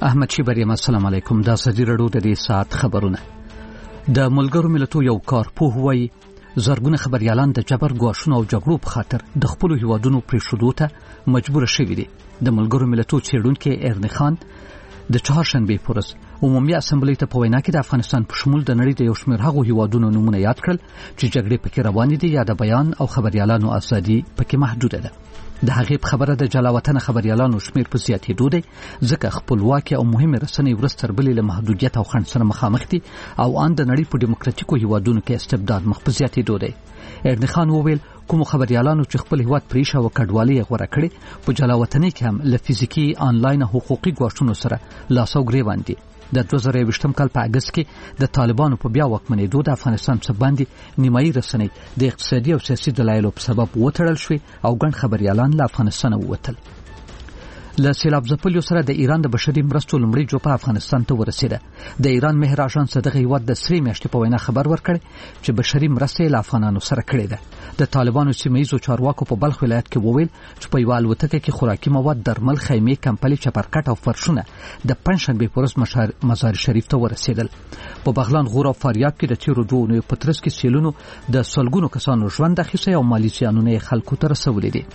احمد شیبریم السلام علیکم. دا صدی رډو د دې سات خبرونه. د ملګرو ملتونو یو کارپوه وایي زرګونه خبريالان د جبر ګواښونو او جګړو په خاطر د خپل هیوادونو پریښودو ته مجبور شوي دي. د ملګرو ملتونو چیرونکي ارنی خان د چهارشنبه په ورځ عمومي اسمبلی ته په وینا کې د افغانستان په شمول د نړۍ د یو شمېر هغو هیوادونو نومونه یاد کړل چې جګړې پکې روانې دي یا د بیان او خبريالانو ازادي پکې محدوده ده. د هغې په خبره د جلاوطن خبريالانو شمېر په زیاتېدو دی ځکه خپلواکي او مهمه رسنۍ ورځ تر بلې له محدودیت او خنډ سره مخامخ دي او ان د نړۍ په دیموکراتیکو هیوادونو کې استبداد مخ په زیاتېدو دی. ارنی خان وویل کوم خبريالانو چې خپل هیواد پریښه او کډوالۍ غوړه کړي په جلاوطنۍ کې هم له فزیکی آنلاین حقوقي ګواښونو سره لاس او ګریوان دي. د 2020 کال په اگست کې د طالبانو په بیا واکمنېدو د افغانستان څخه باندې نیمایي رسنۍ د اقتصادي او سیاسي دلایلو په سبب وتړل شوې او ګڼ خبريالان له افغانستان ووتل. له سیلاب ځپلیو سره د ایران د بشري مرستو لومړۍ جوپه افغانستان ته ورسېده. د ایران مهر اژانس دغه هیواد د 3 میاشتې په وینا خبر ورکړ چې بشري مرستې له افغانانو سره کړې ده. د طالبانو سیمه‌ییزو چارواکو په بلخ ولایت کې وویل چې په یو الوتکه کې خوراکي مواد، درمل، خیمې، کمپلي، چپرکټ او فرشونه د پنځشنبه په ورځ مزار شریف ته ورسېدل. په بغلان، غور او فاریاب کې د تیرو 2 اونیو په ترڅ کې سیلونو د سلګونو کسانو ژوند اخیستی او مالی زیانونه خلکو ته رسولي دي.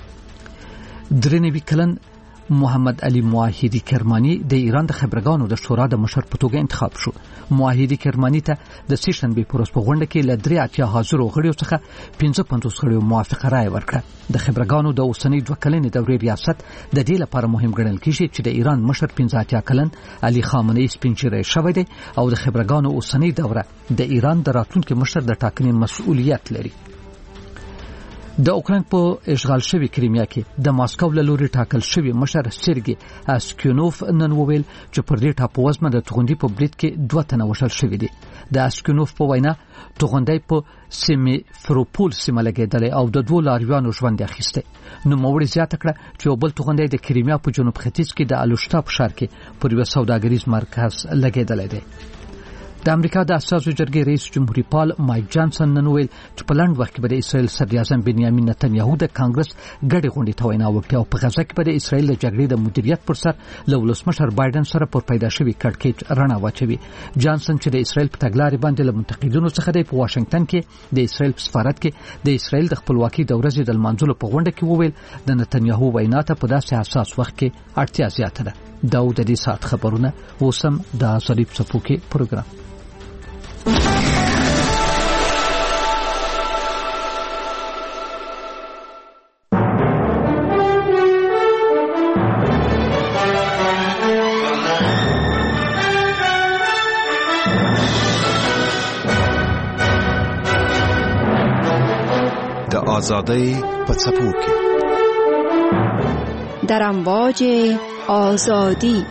93 کلن محمد علي موحدي کرماني د ایران د خبرګانو د شورا د مشر په توګه انتخاب شو. موحدي کرماني ته د سیشنبه په ورځ په غونډه کې له 3 حاضرو غړیو څخه 55 غړیو موافقه رائے ورکړه. د خبرګانو د اوسنۍ 2 کلنې دورې ریاست د دې لپاره مهم ګڼل کیږي چې د ایران مشر 15 کلن علي خامنه‌ای سپینچری شوی دی او د خبرګانو اوسنۍ دوره د ایران د راتلونکي مشر د ټاکنې مسؤلیت لري. د اوکراین په اشغال شوی کریمیا کې د ماسکو له لوري ټاکل شوی مشر سرګي اسکینوف نن وویل چې پر دې ټاپو وزمه د توغندي په برید کې 2 تنه وشل شوی دي. د اسکینوف په وینا توغندي په سیمیفروپول سیمه لګیدل او د 2 لاریانو ژوند اخیسته. نو موړي زیاته کړه چې یو بل توغندي د کریمیا په جنوب ختیځ کې د الوشتا په ښار کې پر یو سوداګریز مرکز لګیدل دی. د امریکا د اساسي جرګې رئیس جمهوریت پال مایک جانسن نن ویل چې په لنډ وخت کې به د اسرائیل صدر اعظم بنیامین نتنیاهو د کانګرس ګډې غونډې ته وینا وکړي او په غزا کې به د اسرائیل د جګړې د مدیریت پر سر له ولسمشر بایدن سره پر پیدا شوی کړکېچ رڼا واچوي. جانسن چې د اسرائیل په تګلارې باندې له منتقدینو څخه دی په واشنگټن کې د اسرائیل په سفارت کې د اسرائیل د خپلواکۍ د ورځې د لمانځلو په غونډه کې وویل د نتنیاهو وینا ته په داسې حساس وخت کې اړتیا زیاته ده. دا د دې سات خبرونه اوسم د صلیب صفوکي پروګرام. د آزادۍ په څپو کې در امواج آزادی.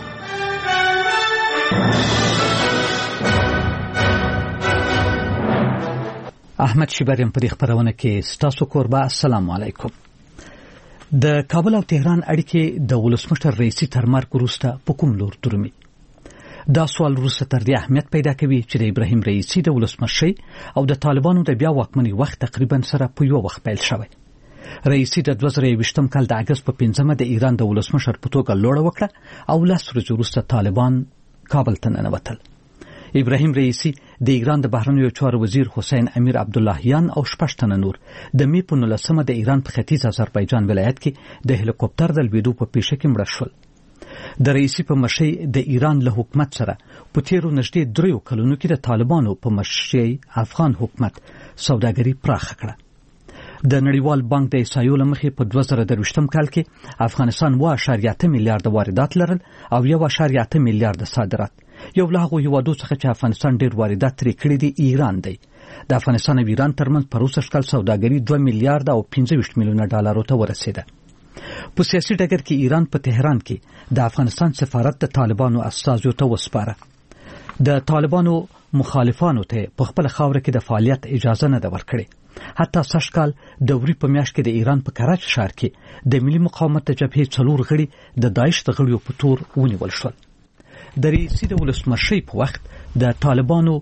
احمد شیبریم په خبرونه کې ستاسو قربا. السلام علیکم. د کابل او تهران اړیکې د ولسمشر رئیسي تر مرګ وروسته په کوم لور درومي؟ دا سوال وروسته تر دې اهمیت پیدا کوي چې د ابراهیم رئیسي د ولسمشرۍ او د طالبانو د بیا واکمنۍ وخت تقریبا سره په یو وخت پیل شوی. رئیسي د 2020 کال د اگست په 5مه د ایران د ولسمشر په توګه لوړه وکړه او 10 ورځې وروسته طالبان کابل ته ننوتل. ابراهیم رئیسي د ایران د بهرنیو چارو وزیر حسین امیر عبداللهیان او 6 تنه نور د می په 19مه د ایران په ختیځ آذربایجان ولایت کې د هلیکوپټر د لویدو په پیښه کې مړه شول. د رئیسي په مشرۍ د ایران له حکومت سره په تیرو نږدې 3 کلونو کې د طالبانو په مشرۍ افغان حکومت سوداګري پراخه کړه. د نړیوال بانک د احصایو له مخې په 2023 کال کې افغانستان 1.8 میلیارډ واردات لرل او 1.8 میلیارډ صادرات. یو له هغو هیوادو څخه چې افغانستان ډېر واردات ترې کړي دي ایران دی. د افغانستان او ایران ترمنځ په 2020 کال سوداګري 2 میلیارډ او 25 میلیونه ډالرو ته ورسېده. په سیاسي ډګر کې ایران په تهران کې د افغانستان سفارت د طالبانو استازو ته وسپاره. د طالبانو مخالفانو ته په خپل خاور کې د فعالیت اجازه نه ده ورکړې. حتی سشکال د وری په میاشت کې د ایران په کراچي ښار کې د ملي مقاومت د جبهې 4 غړي د داعش د غړیو په تور ونیول شول. د رئیسي د ولسمشرۍ په وخت د طالبانو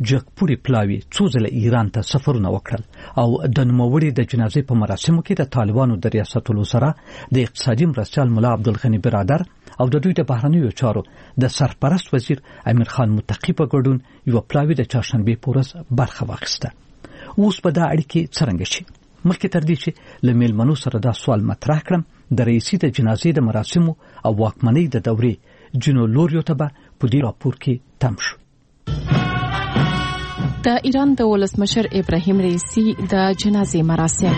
جګپوري پلاوي څو ځله ایران ته سفرونه وکړل او د نوموړي د جنازې په مراسمو کې د طالبانو د ریاست الوزرا د اقتصادي مرستیال ملا عبدالغني برادر او د دوی د بهرنیو چارو د سرپرست وزیر امیر خان متقی په ګډون یو پلاوي د چهارشنبه په ورځ برخه واخیسته. اوس په دا اړیکې څرنګه شي؟ مخکې تر دې چې له میلمنو سره دا سوال مطرح کړم، د رئیسي د جنازې د مراسمو او واکمنۍ د دورې جنو لوریو ته به په دې راپور کې تم شو. د ایران د ولسمشر ابراهیم رئیسی د جنازې مراسم.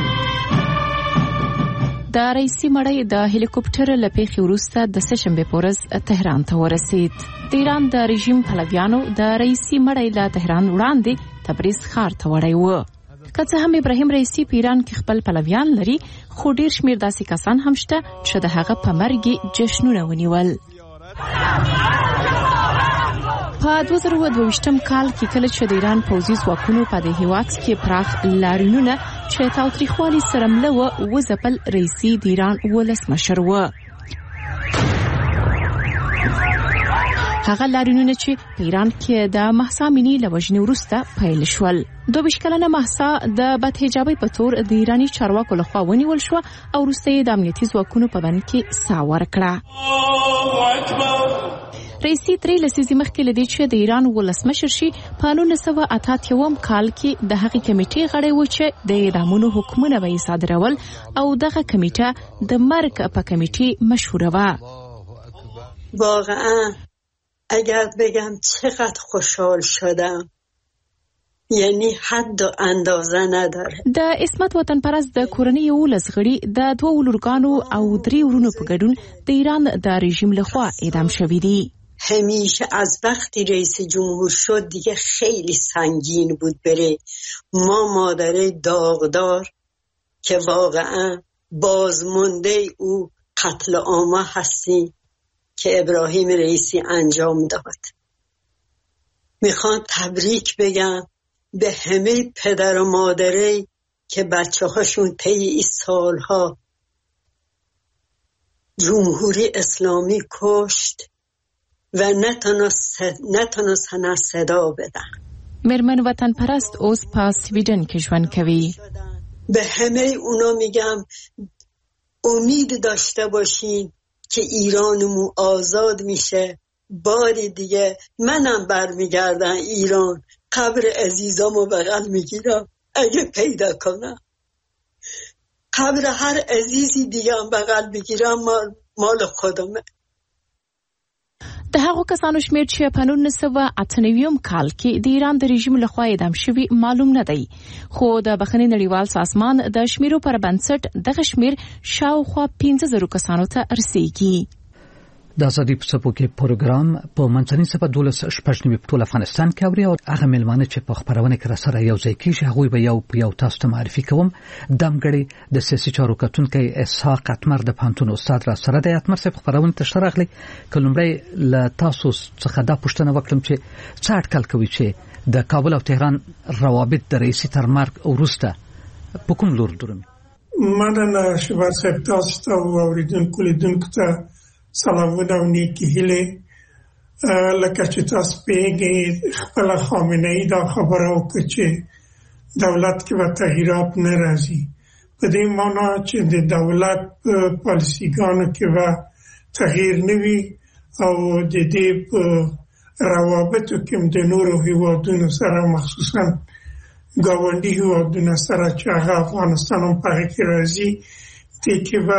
د رئیسی مړی د هلیکوپټر له پیښې وروسته د سهشنبه په ورځ تهران ته ورسید. د ایران د رژیم پلویانو د رئیسی مړی له تهران وړاندې تبریز ښار ته وړی و. که څه هم ابراهیم رئیسی په ایران کې خپل پلویان لري، خو ډیر شمیر داسې کسان هم شته چې د هغه په مرګ جشنونه ونیول. په 2022 کال کې کله چې د ایران پوځي ځواکونو په د هیواد کې پراخ لاریونونه چې تاوتریخوالي سره مله و ځپل رئیسی د ایران ولسمشر و. هغه لاریونونه چې په ایران کې د مهسا امینی له وژنې وروسته پیل شول. 22 کلنه مهسا د بدحجابۍ په تور د ایرانی چارواکو لخوا ونیول شو او وروسته د امنیتي ځواکونو په بند کې ساه ورکړه. رئیسی ترې لسیزې مخکې لدی چې د ایران ولسمشر شي په 1988 کال کې د هغې کمیټې غړی و چې د اعدامونو حکمونه به یې صادرول او دغه کمیټه د مرګ په کمیټې مشهوره وه. واقعا اگر بگم چقدر خوشحال شدم یعنی حد و اندازه نداره. د عصمت وطن پرست د کورنۍ 11 غړي د 2 لورګانو او 3 ورونو په ګډون د ایران د رژیم لخوا اعدام شوي دي. همیشه از وقتی رئیس جمهور شد دیگه خیلی سنگین بود بره. ما مادره داغدار که واقعا بازمانده او قتل عام هستیم که ابراهیم رئیسی انجام داد. میخوام تبریک بگم به همه پدر و مادرای که بچه هاشون طی این سالها جمهوری اسلامی کشت و نتونستن صدا بدن. مرمن وطن پرست اوس په سویډن کې ژوند کوي. به همه اونا میگم امید داشته باشین که ایرانمون آزاد میشه. بار دیگه منم برمیگردم ایران، قبر عزیزامو بغل میگیرم اگه پیدا کنم. قبر هر عزیزی دیگه هم بغل میگیرم، مال خودمه. د هغو کسانو شمیر چې په 1998 کال کې د ایران د رژیم لخوا اعدام شوي معلوم نه دی، خو د بخښنې نړیوال سازمان د شمیرو پر بنسټ دغه شمیر شاوخوا 15,000 کسانو ته رسیږي. د ازادي په څپو کې پروګرام په منځنۍ صفه 12 په ټول افغانستان کې اوري او هغه ملمانه چې په خبرونه کې سره یو ځای کېږي هغه به یو تاسو ته معرفي کوم. دمګړي د سیاسي چارو کتونکو اسحاق اتمر د پانتون استاد را سره د اتمر صاحب خبرونه تشرغلي. کلمړی ل تاسو څخه دا پوښتنه وکړم چې څه اټکل کوي چې د کابل او تهران روابط د رئیس تر مرګ وروسته په کوم لور درومي؟ مننه شبار صاحب، تاسو ته اوریدونکو لیدونکو ته سلامونه او نیکی هیله. لکه چې تاسو پیږئ خپل خامنه ای دا خبره وکړه چې دولت کې به تغییرات نه راځي، په دې معنی چې د دولت پالیسیګانو کې به تغییر نه وي او د دې روابطو کې د نورو هیوادونو سره مخصوصا ګاونډي هیوادونو سره چې هغه افغانستان هم پکې کې راځي دې کې به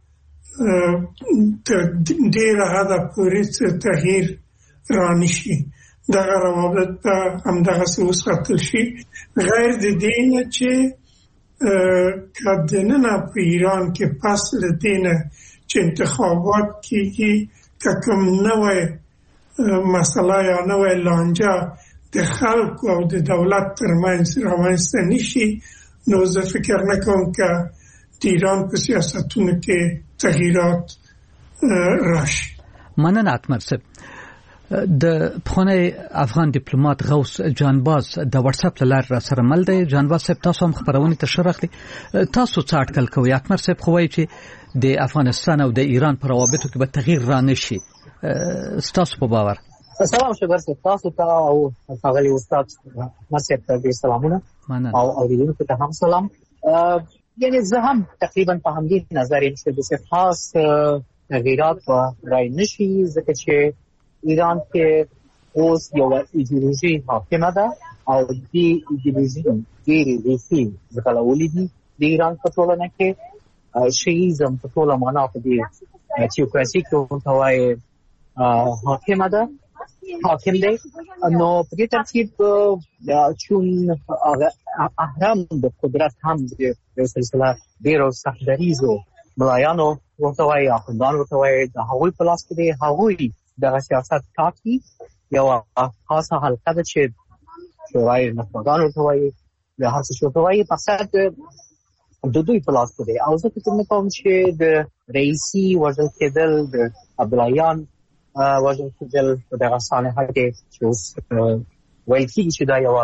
ډېر حد پورې تغییر رانشي. دغه روابط به همدغسې وساتل شي، غیر د دې نه چې که دننه په ایران کې پس له دې نه چې انتخابات کېږي که کوم نوی مسله یا نوی لانجه د خلکو او د دولت ترمنځ رامنځته نشي، نو زه فکر نه کوم که د ایران په سیاستونو کې تغییرات راشي. مننه اتمر صاحب. د پخوانی افغان ډیپلوماټ غوث جانباز د واتس اپ لار را سره مل دی. جانباز صاحب تاسو هم خبرونه تشرغلي، تاسو څه اټکل کوئ؟ اتمر صاحب خو وایي چې د افغانستان او د ایران پر روابطو کې به تغییر را نشي، تاسو په باور؟ سلام شکر تاسو ته او هغه استاد مسعود ته سلامونه او اوریدونکو ته هم سلام. یعنی زه هم تقریبا په همدې نظر یم چې د خاص تغییرات رای نشي ځکه چې ایران کې اوس یو ایدئولوژي حاکمه ده او دې ایدئولوژي ډېرې ریښې ځغلولې دي د ایران په ټولنه کې. شیعیزم په ټوله معنا په دې تیوکراسي کې ورته وایي حاکمه ده، حاکم دی. نو په دې ترتیب چون اهرام د قدرت هم د سلسله ډېرو سختدریزو ملایانو ورته وایي، اخوندان ورته وایي، د هغوی په لاس کې دی. هغوی دغه سیاست ټاکي. یوه خاصه حلقه ده چې شورای نخبگان ورته وایي، د هر څه ورته وایي. مقصد د دوی په لاس کې دی. او زه فکر نه کوم چې د رئیسي وژل کېدل، د عبداللهیان وژل کېدل په دغه سانحه کې چې اوس ویل کېږي چې دا یوه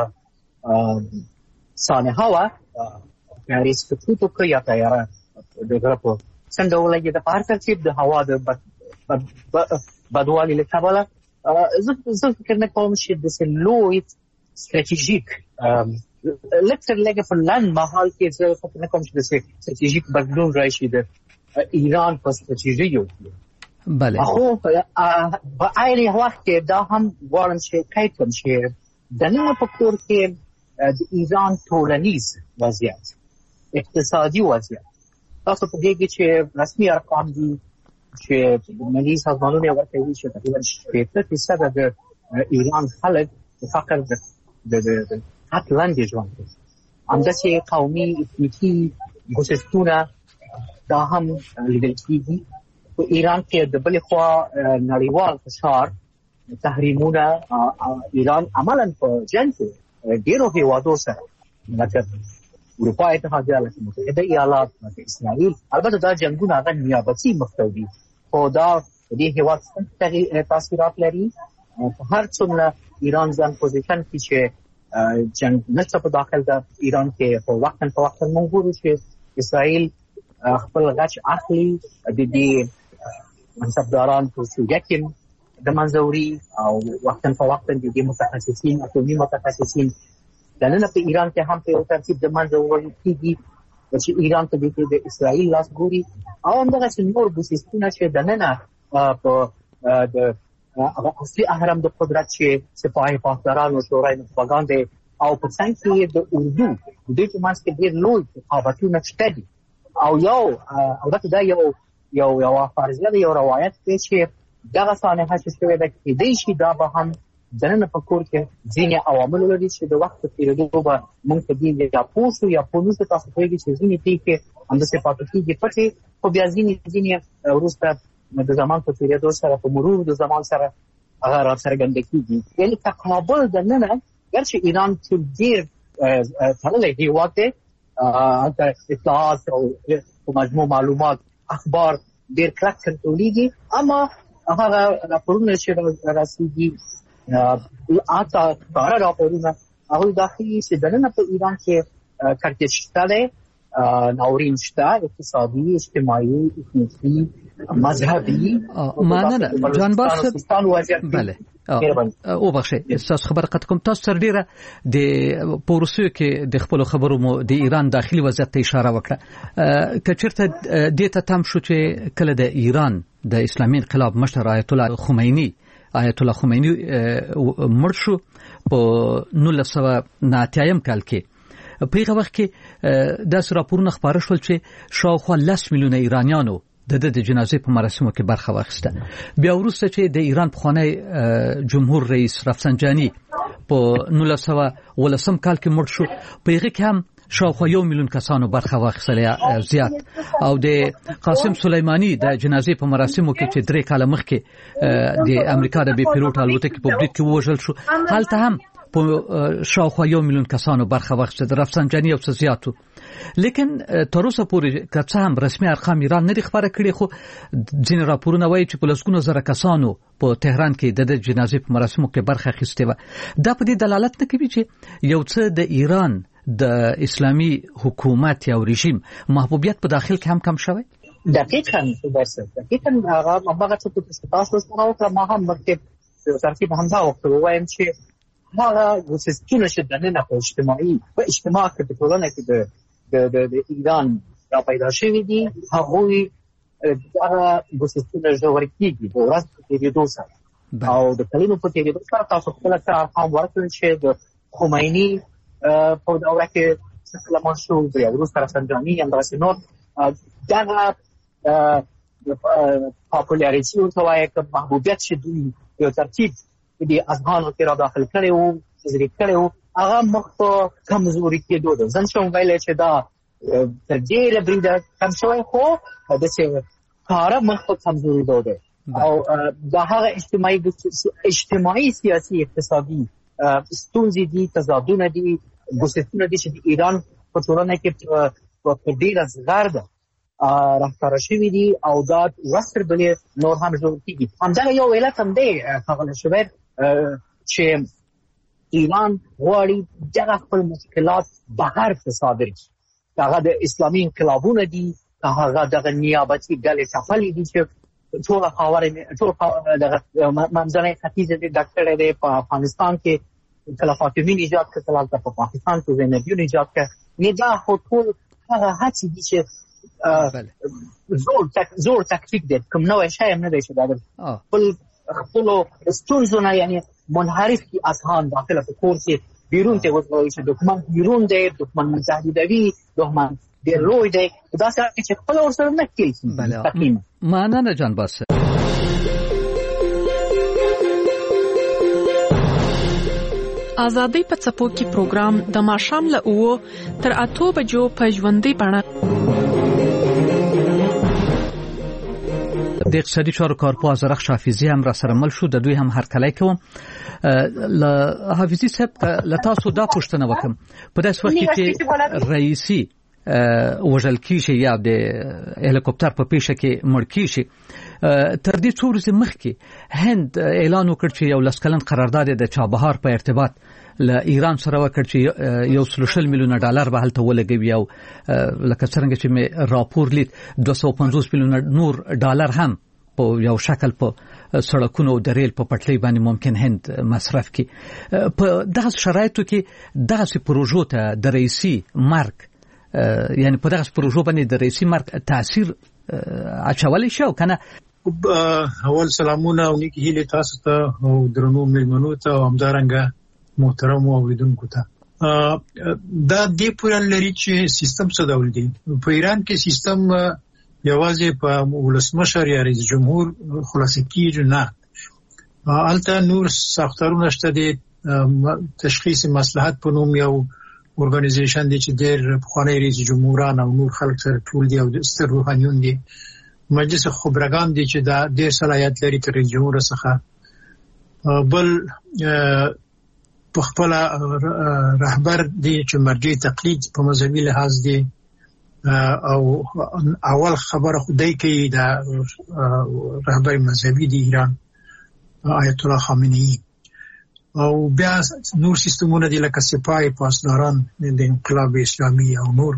سانحه وه، رئیس سقوط وکړ یا تیاره د غره په څنډه ولګېده. په هر ترتیب د هوا د بدوالي له کبله زه فکر نه کوم چې داسې لوی ستراتیژیک لږ تر لږه په لنډ مهال کې زه فکر نه کوم چې داسې ستراتیژیک بدلون راشي د ایران په ستراتیژیو کې. بله. خو په عین وخت کې دا هم غواړم چې قید کړم چې دننه په کور کې د ایران ټولنیز وضعیت، اقتصادي وضعیت، تاسو پوهېږئ چې رسمي ارقام دي چې ملي سازمانونه یې ورکوي چې تقریبا 80% د ایران خلک د فقر د حد لاندې ژوند کوي. همداسې قومي اتنیکي ګوسستونه دا هم لیدل کېږي. په ایران کې د بلې خوا نړیوال فشار، تحریمونه، ایران عملاً په جنګ کې ډېرو هېوادو سره لکه اروپا اتحادیه، لکه متحده ایالات، لکه اسرائیل. البته دا جنګونه هغه نیابتي مخته دي، خو دا د دې هېواد تاثیرات لري. په هر څومره ایران ځان پوزیشن کې چې جنګ نشته په داخل د ایران کې، په وخت په وخت موږ ګورو چې اسرائیل خپل غچ اخلي، د دې منصبداران په سوریه کې د منځه وړي او وخت په وخت د دې متخصصین، اټومي متخصصین دننه په ایران کې هم په یو ترتیب د منځه وړل کېږي چې ایران ته د اسرائیل لاس ګوري. او همدغسې نور ګوسستونه چې دننه په د اصلي اهرم د قدرت چې سپاهي پاسداران او شورای نخبگان دی او په څنګ کې د اردو د دوی په منځ کې ډېر لوی رقابتونه شته دي. او البته دا یو فرضیه ده، یو روایت دی چې دغه سانحه چې شوې ده کېدای شي دا به هم دننه په کور کې ځینې عوامل لري چې د وخت په تېرېدو به موږ ته دي یا پوه شو یا پوه نه شو. تاسو پوهېږئ چې ځینې پېښې همداسې پاتې کېږي پټې، خو بیا ځینې وروسته د زمان په تېرېدو سره، په مرور د زمان سره هغه راڅرګنده کېږي. یعنې تقابل دننه ګرچې ایران چې ډېر تړلی هېواد دی، هلته اطلاعات او مجموع معلومات، اخبار ډېر کلک کنټرولېږي، اما هغه راپورونه چې رسېږي، حتی ښکاره راپورونه، هغوی دا ښیي چې دننه په ایران کې کړکېچ شته دی، ناورین شته، اقتصادي، اجتماعي، اتنیکي، مذهبي. مننه جانبار صاحب. بله او بخښئ ستاسو خبره قطع کوم. تاسو تر ډېره د پروسیو کې د خپلو خبرو مو د ایران داخلي وضعیت ته اشاره وکړه. که چېرته دې ته تم شو چې کله د ایران د اسلامي انقلاب مشر آیت الله خمیني مړ شو په 1989 کال کې، په هغه وخت کې داسې راپورونه خپاره شول چې شاوخوا 10 میلیونه ایرانیانو د جنازې په مراسمو کې برخه واخیسته. بیا وروسته چې د ایران پخوانی جمهور رئیس رفسنجاني په 1919 کال کې مړ شو، په هغه کې هم شاوخوا 1 میلیون کسانو برخه واخیستله زیات. او د قاسم سلیمانی د جنازې په مراسمو کې چې 3 کاله مخکې د امریکا د بي پیلوټ الوتکې په برید کې وژل شو، هلته هم په شاوخوا 1 میلیون کسانو برخه واخیسته. رفسنجاني یو څه زیاتو، لیکن تر اوسه پورې که څه هم رسمي ارقام ایران نه دي خبره کړي، خو ځینې راپورونه وایي چې په لسګونو زره کسانو په تهران کې د جنازې په مراسمو کې برخه اخیستې وه. دا په دې دلالت نه کوي چې یو څه د ایران د اسلامي حکومت یا رژیم محبوبیت په داخل کې هم کم شوی؟ دقیقاً هغه څه چې تاسو سره ما هم مرکب ترتیب همدا وخت وایم چې هغه وسستونه چې دننه په اجتماع کې په ټولنه کې د ایران را پیدا شوي دي هغوی هغه وسستونه ژور کېږي د ورځ په تېرېدو سره او د کلونو په تېرېدو سره تاسو خپله سره ارقام ورکړل چې د خمیني په دوره کې سلمان شو بیا وروسته رفسنجاني همدغسې نور دغه پاپولاریتي ورته وایي که محبوبیت چې دوی یو ترتیب د اذهانو کې را داخل کړی و تزریق کړی و هغه مخ په کمزوري کېدو ده زه نشم ویلی چې دا تر ډېره بریده کم شوی خو داسې کاره مخ په کمزورېدو ده او دا هغه اجتماعي سیاسي اقتصادي ستونزې دي تضادونه دي ګوسستونه دي چې د ایران په ټولنه کې په ډېره زغرده راښکاره شوي دي او دا وسر بلې نور هم جوړ کېږي همدغه یو علت هم دی ښاغلی شوبیر چې ایران غواړي دغه خپل مشکلات بهر تصادر کړي هغه د اسلامي انقلابونه دي هغه دغه نیابتي ډلې ټپلې دي چې ټوله خاوره ټول دغه منځنی ختیځ دې ډک کړی دی په افغانستان کې کله فاطمین ایجاد کړه کله هلته په پاکستان کې زینبیون ایجاد کړه دا خو ټول هغه هڅې دي چې زور تکتیک دی کوم نوی شی هم نه دی چې دا خپلو ستونزو نه یعنی منحرف کي اذهان داخله په کور کې بیرون ته وځي چې دښمن بیرون دی دښمن متحدوي دښمن ډېر لوی دی دا څه چې خپل ورسره نه کېږي مننه جان باسه ازادي په څپو کې پروګرام د ماښام له 9 تر 8 بجو په ژوندۍ بڼه د اقتصادي چارو کارپوه زرخ حافظي هم را سره مل شو د دوی هم هرکلی کوم ل حافظي صاحب له تاسو دا پوښتنه وکم په داس وخت کې رئیسي وژل کیږي یا د هلیکوپټر په پیښه کې مړ کیږي تر دې څو ورځې مخکې هند اعلان وکړ چې یو لسکلن قرارداد د چابهار په ارتباط له ایران سره وکړ چې $130 میلیونه به هلته ولګوي او لکه څنګه چې مې راپور لید $250 میلیونه نور هم په یو شکل په سړکونو او د ریل په پټلۍ باندې ممکن هند مصرف کړي په دغه شرایطو کې دغه پروژو ته د رئیسي مرګ یعنی په دغه پروژو باندې د رئیسي مرګ تاثیر اچولی شو کنه اول سلامونه او نیکی هیله تاسو ته او درنو مېلمنو ته او همدارنګه محترم اوریدونکو ته دا دې پوران لري چې سیستم څه ډول دی په ایران کې سیستم یوازې په ولسمشر یا رئیس جمهور خلاصه کیږي نه البته نور ساختارونه شته دي تشخیص مصلحت په نوم یو اورګانایزیشن دي چې ډېر پخوانی رئیس جمهوران او نور خلک سره ټول دي او ستر روحانیون دي مجلس خبرګان دي چې دا ډېر صلاحیت لري تر رئیس جمهور څخه بل په خپل رهبر دي چې مرجع تقلید په مذهبي لحاظ دي او اول خبره خدای کوي دا رهبر مذهبي دی ایران آیت الله خامنه‌ای او بیا نور سیستمونه دي لکه سپاه پاسداران د انقلاب اسلامي او نور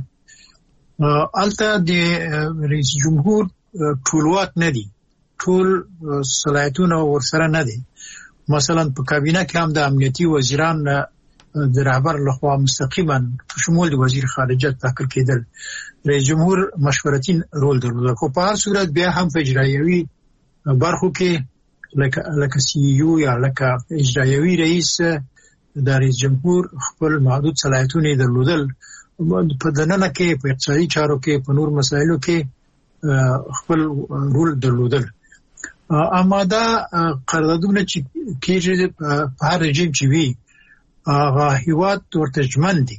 البته د رئیس جمهور ټولواک نه دي ټول صلاحیتونه ورسره نه دي مثلا په کابینه کې هم د امنیتي وزیران د رهبر لخوا مستقیما په شمول د وزیر خارجه ټاکل کېدل رئیس جمهور مشورتي رول درلود خو په هر صورت بیا هم اجرایوي برخو کې لکه سی یو یا لکه اجرایوي رئیس د رئیس جمهور خپل محدود صلاحیتونه درلودل په دننه کې په اقتصادي چارو کې په نور مسایلو کې خپل رول درلودل اما دا قراردادونه چې کېږي په هر رژیم چې وي هغه هیواد ورته ژمن دي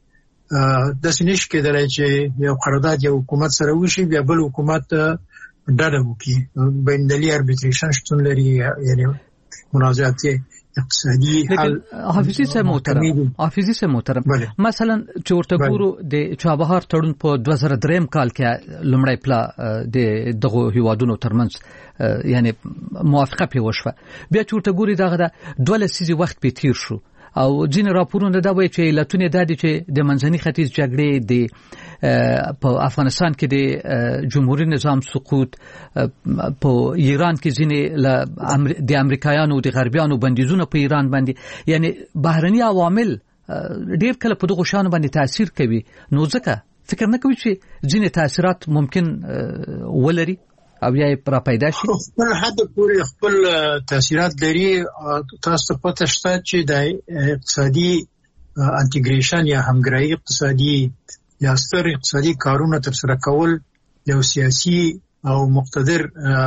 داسې نشي کېدلی چې یو قرارداد یو حکومت سره وشي بیا بل حکومت ډډه وکړي بین‌المللي اربیتریشن شتون لري یعنی منازعات اقتصادي حل حافظي صاحب محترم مثلا چې ورته ګورو د چابهار تړون په 2003 کال کې لومړی پلا د دغه هیوادونو ترمنځ یعنی موافقه په وشوه بیا چې ورته ګوري دغه 2 لسیزې وخت په تیر شو او ځین راپورونه دا وایي چې علتونه دا دي چې د منځني ختیځ جګړې د په افغانستان کې د جمهوریت نظام سقوط، په ایران کې ځینې د امریکایانو د غربیانو بندیزونه په ایران باندې، یعنی بهرني عوامل ډېر کله په دغه شان باندې تاثیر کوي. نو ځکه فکر نه کوي چې ځینې تاثیرات ممکن ولري او یا را پیدا شي؟ خپل حد پورې خپل تاثیرات لري. تاسو پته شته چې د اقتصادي انټیګریشن یا همګرایي اقتصادي یا ستر اقتصادي کارونه ترسره کول یو سیاسي او مقتدر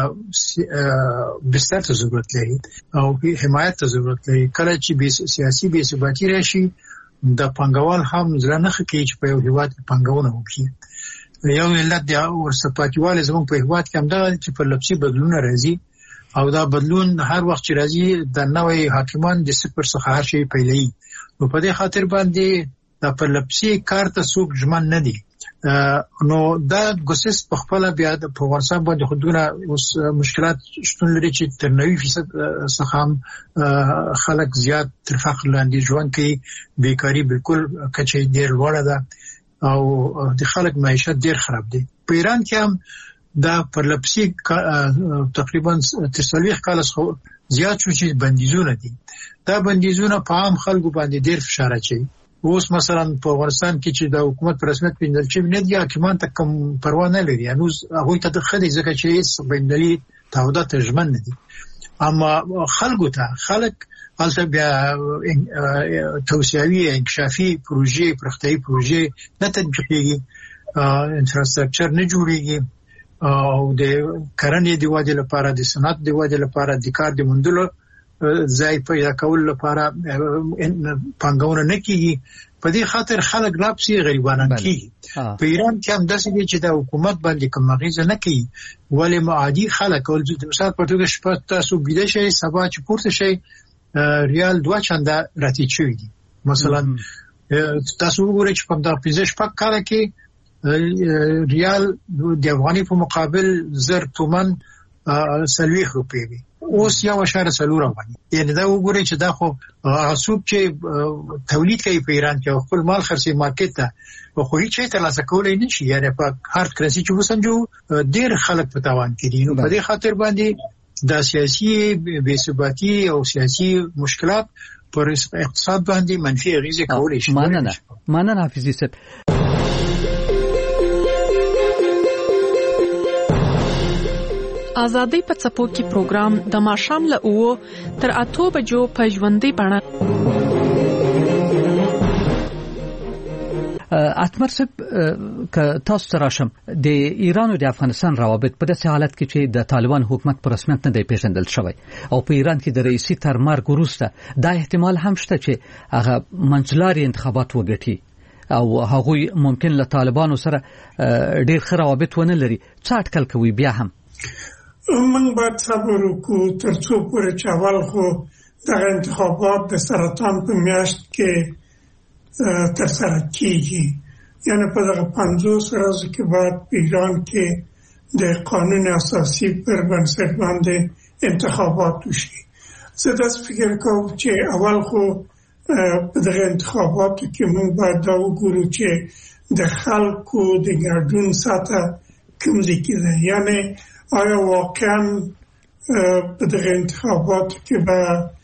بستر ته ضرورت لري او حمایت ته ضرورت لري. کله چې سیاسي بې ثباتي راشي د پانګوال هم ځل نه کوي چې په یو هیواد کې پانګونه وکړي. یو علت د ورسپاتیواله زموږ په هیواد کې هم دا چې په لپسي بدلون راځي او دا بدلون هر وخت چې راځي د نوې حاکمان د صفر څخه هر شي پیلوي. نو په دې خاطر باندې دا په لپسي کار ته څوک ژمن نه دي. نو دا ګوسس په خپل بیا د افغانستان باندې خودونه اوس مشکلات شتون لري چې تر 90% څخه خلک زیات تر فقر لاندې ژوند کوي. بیکاری بالکل کچې ډیر لوړه ده او د خلک معیشت ډیر خراب دي. په ایران کې هم دا پر لپسي تقریبا 30 کال څخه زیات شو چې بندیزونه دي. دا بندیزونه په عام خلکو باندې ډیر فشار اچوي. اوس مثلا په افغانستان کې چې د حکومت پر رسمیت پیندل چې نه دي حکومت ته کوم پروا نه لري. نو هغه ته د خدي ځکه چې هیڅ بندلي تعهدات ژمن نه دي. اما خلک البته بیا توسعوي انکشافي پروژې پرختیايي پروژې نه تطبیقېږي، انفراستراکچر نه جوړېږي او د کرنې د ودې لپاره د صنعت د ودې لپاره د کار د موندلو ځای پیدا کول لپاره پانګونه نه کیږي. په دې خاطر خلک لاپسي غریبانه کیږي. په ایران کې هم داسې دي چې د حکومت باندې کوم غیزه نه کوي، ولې معادي خلک ول د مثال په توګه شپه تاسو بيده شي سبا چې پورته شي ریال 2 چنده راتي شوی دي. مثلا تاسو وګورئ چې په دا 15 کال کې ریال د افغاني په مقابل 1000 تومان 30 روپۍ وي. اوس یو اشاره سلور باندې. یعنی دا وګورئ چې دا خو عصوب چې تولید کوي په ایران کې خپل مال خرڅي مارکیټ ته خو هیڅ څه ترلاسه کولای نشي. یعنی په هارد کرنسي چې وسنجو ډیر خلک په تاوان کې دي. نو په دې خاطر باندې دا سیاسي بې ثباتي او سیاسي مشکلات پر اقتصاد باندې منفي اغیزه کولای شي. مننه حافظي صاحب. آزادۍ په څپو کې پروګرام د ماښام له 9 تر 8 بجو په ژوندۍ بڼه. اتمر صاحب که تاسو تراشم د ایران او د افغانستان روابط په داسې حالت کې چې د طالبان حکومت په رسمیت نه دی پیژندل شوی او په ایران کې د رئیسي تر مرګ وروسته دا احتمال هم شته چې هغه منځلاري انتخابات وګټي او هغوی ممکن له طالبانو سره ډېر ښه روابط ونه لري. څه اټکل کوي بیا هم؟ من باید صبر وکړو تر څو پورې چې اول خو دغه انتخابات د سرطان په میاشت کې ترسره کیږي. یعنی په دغه 50 ورځو کې باید په ایران کې د قانون اساسي پر بنسټ باندې انتخابات وشي. زه داسې فکر کوم چې اول خو په دغه انتخاباتو کې موږ باید دا وګورو چې د خلکو د ګډون سطح کوم ځای کې ده. یعنی آیا واقعا په دغه انتخاباتو کې به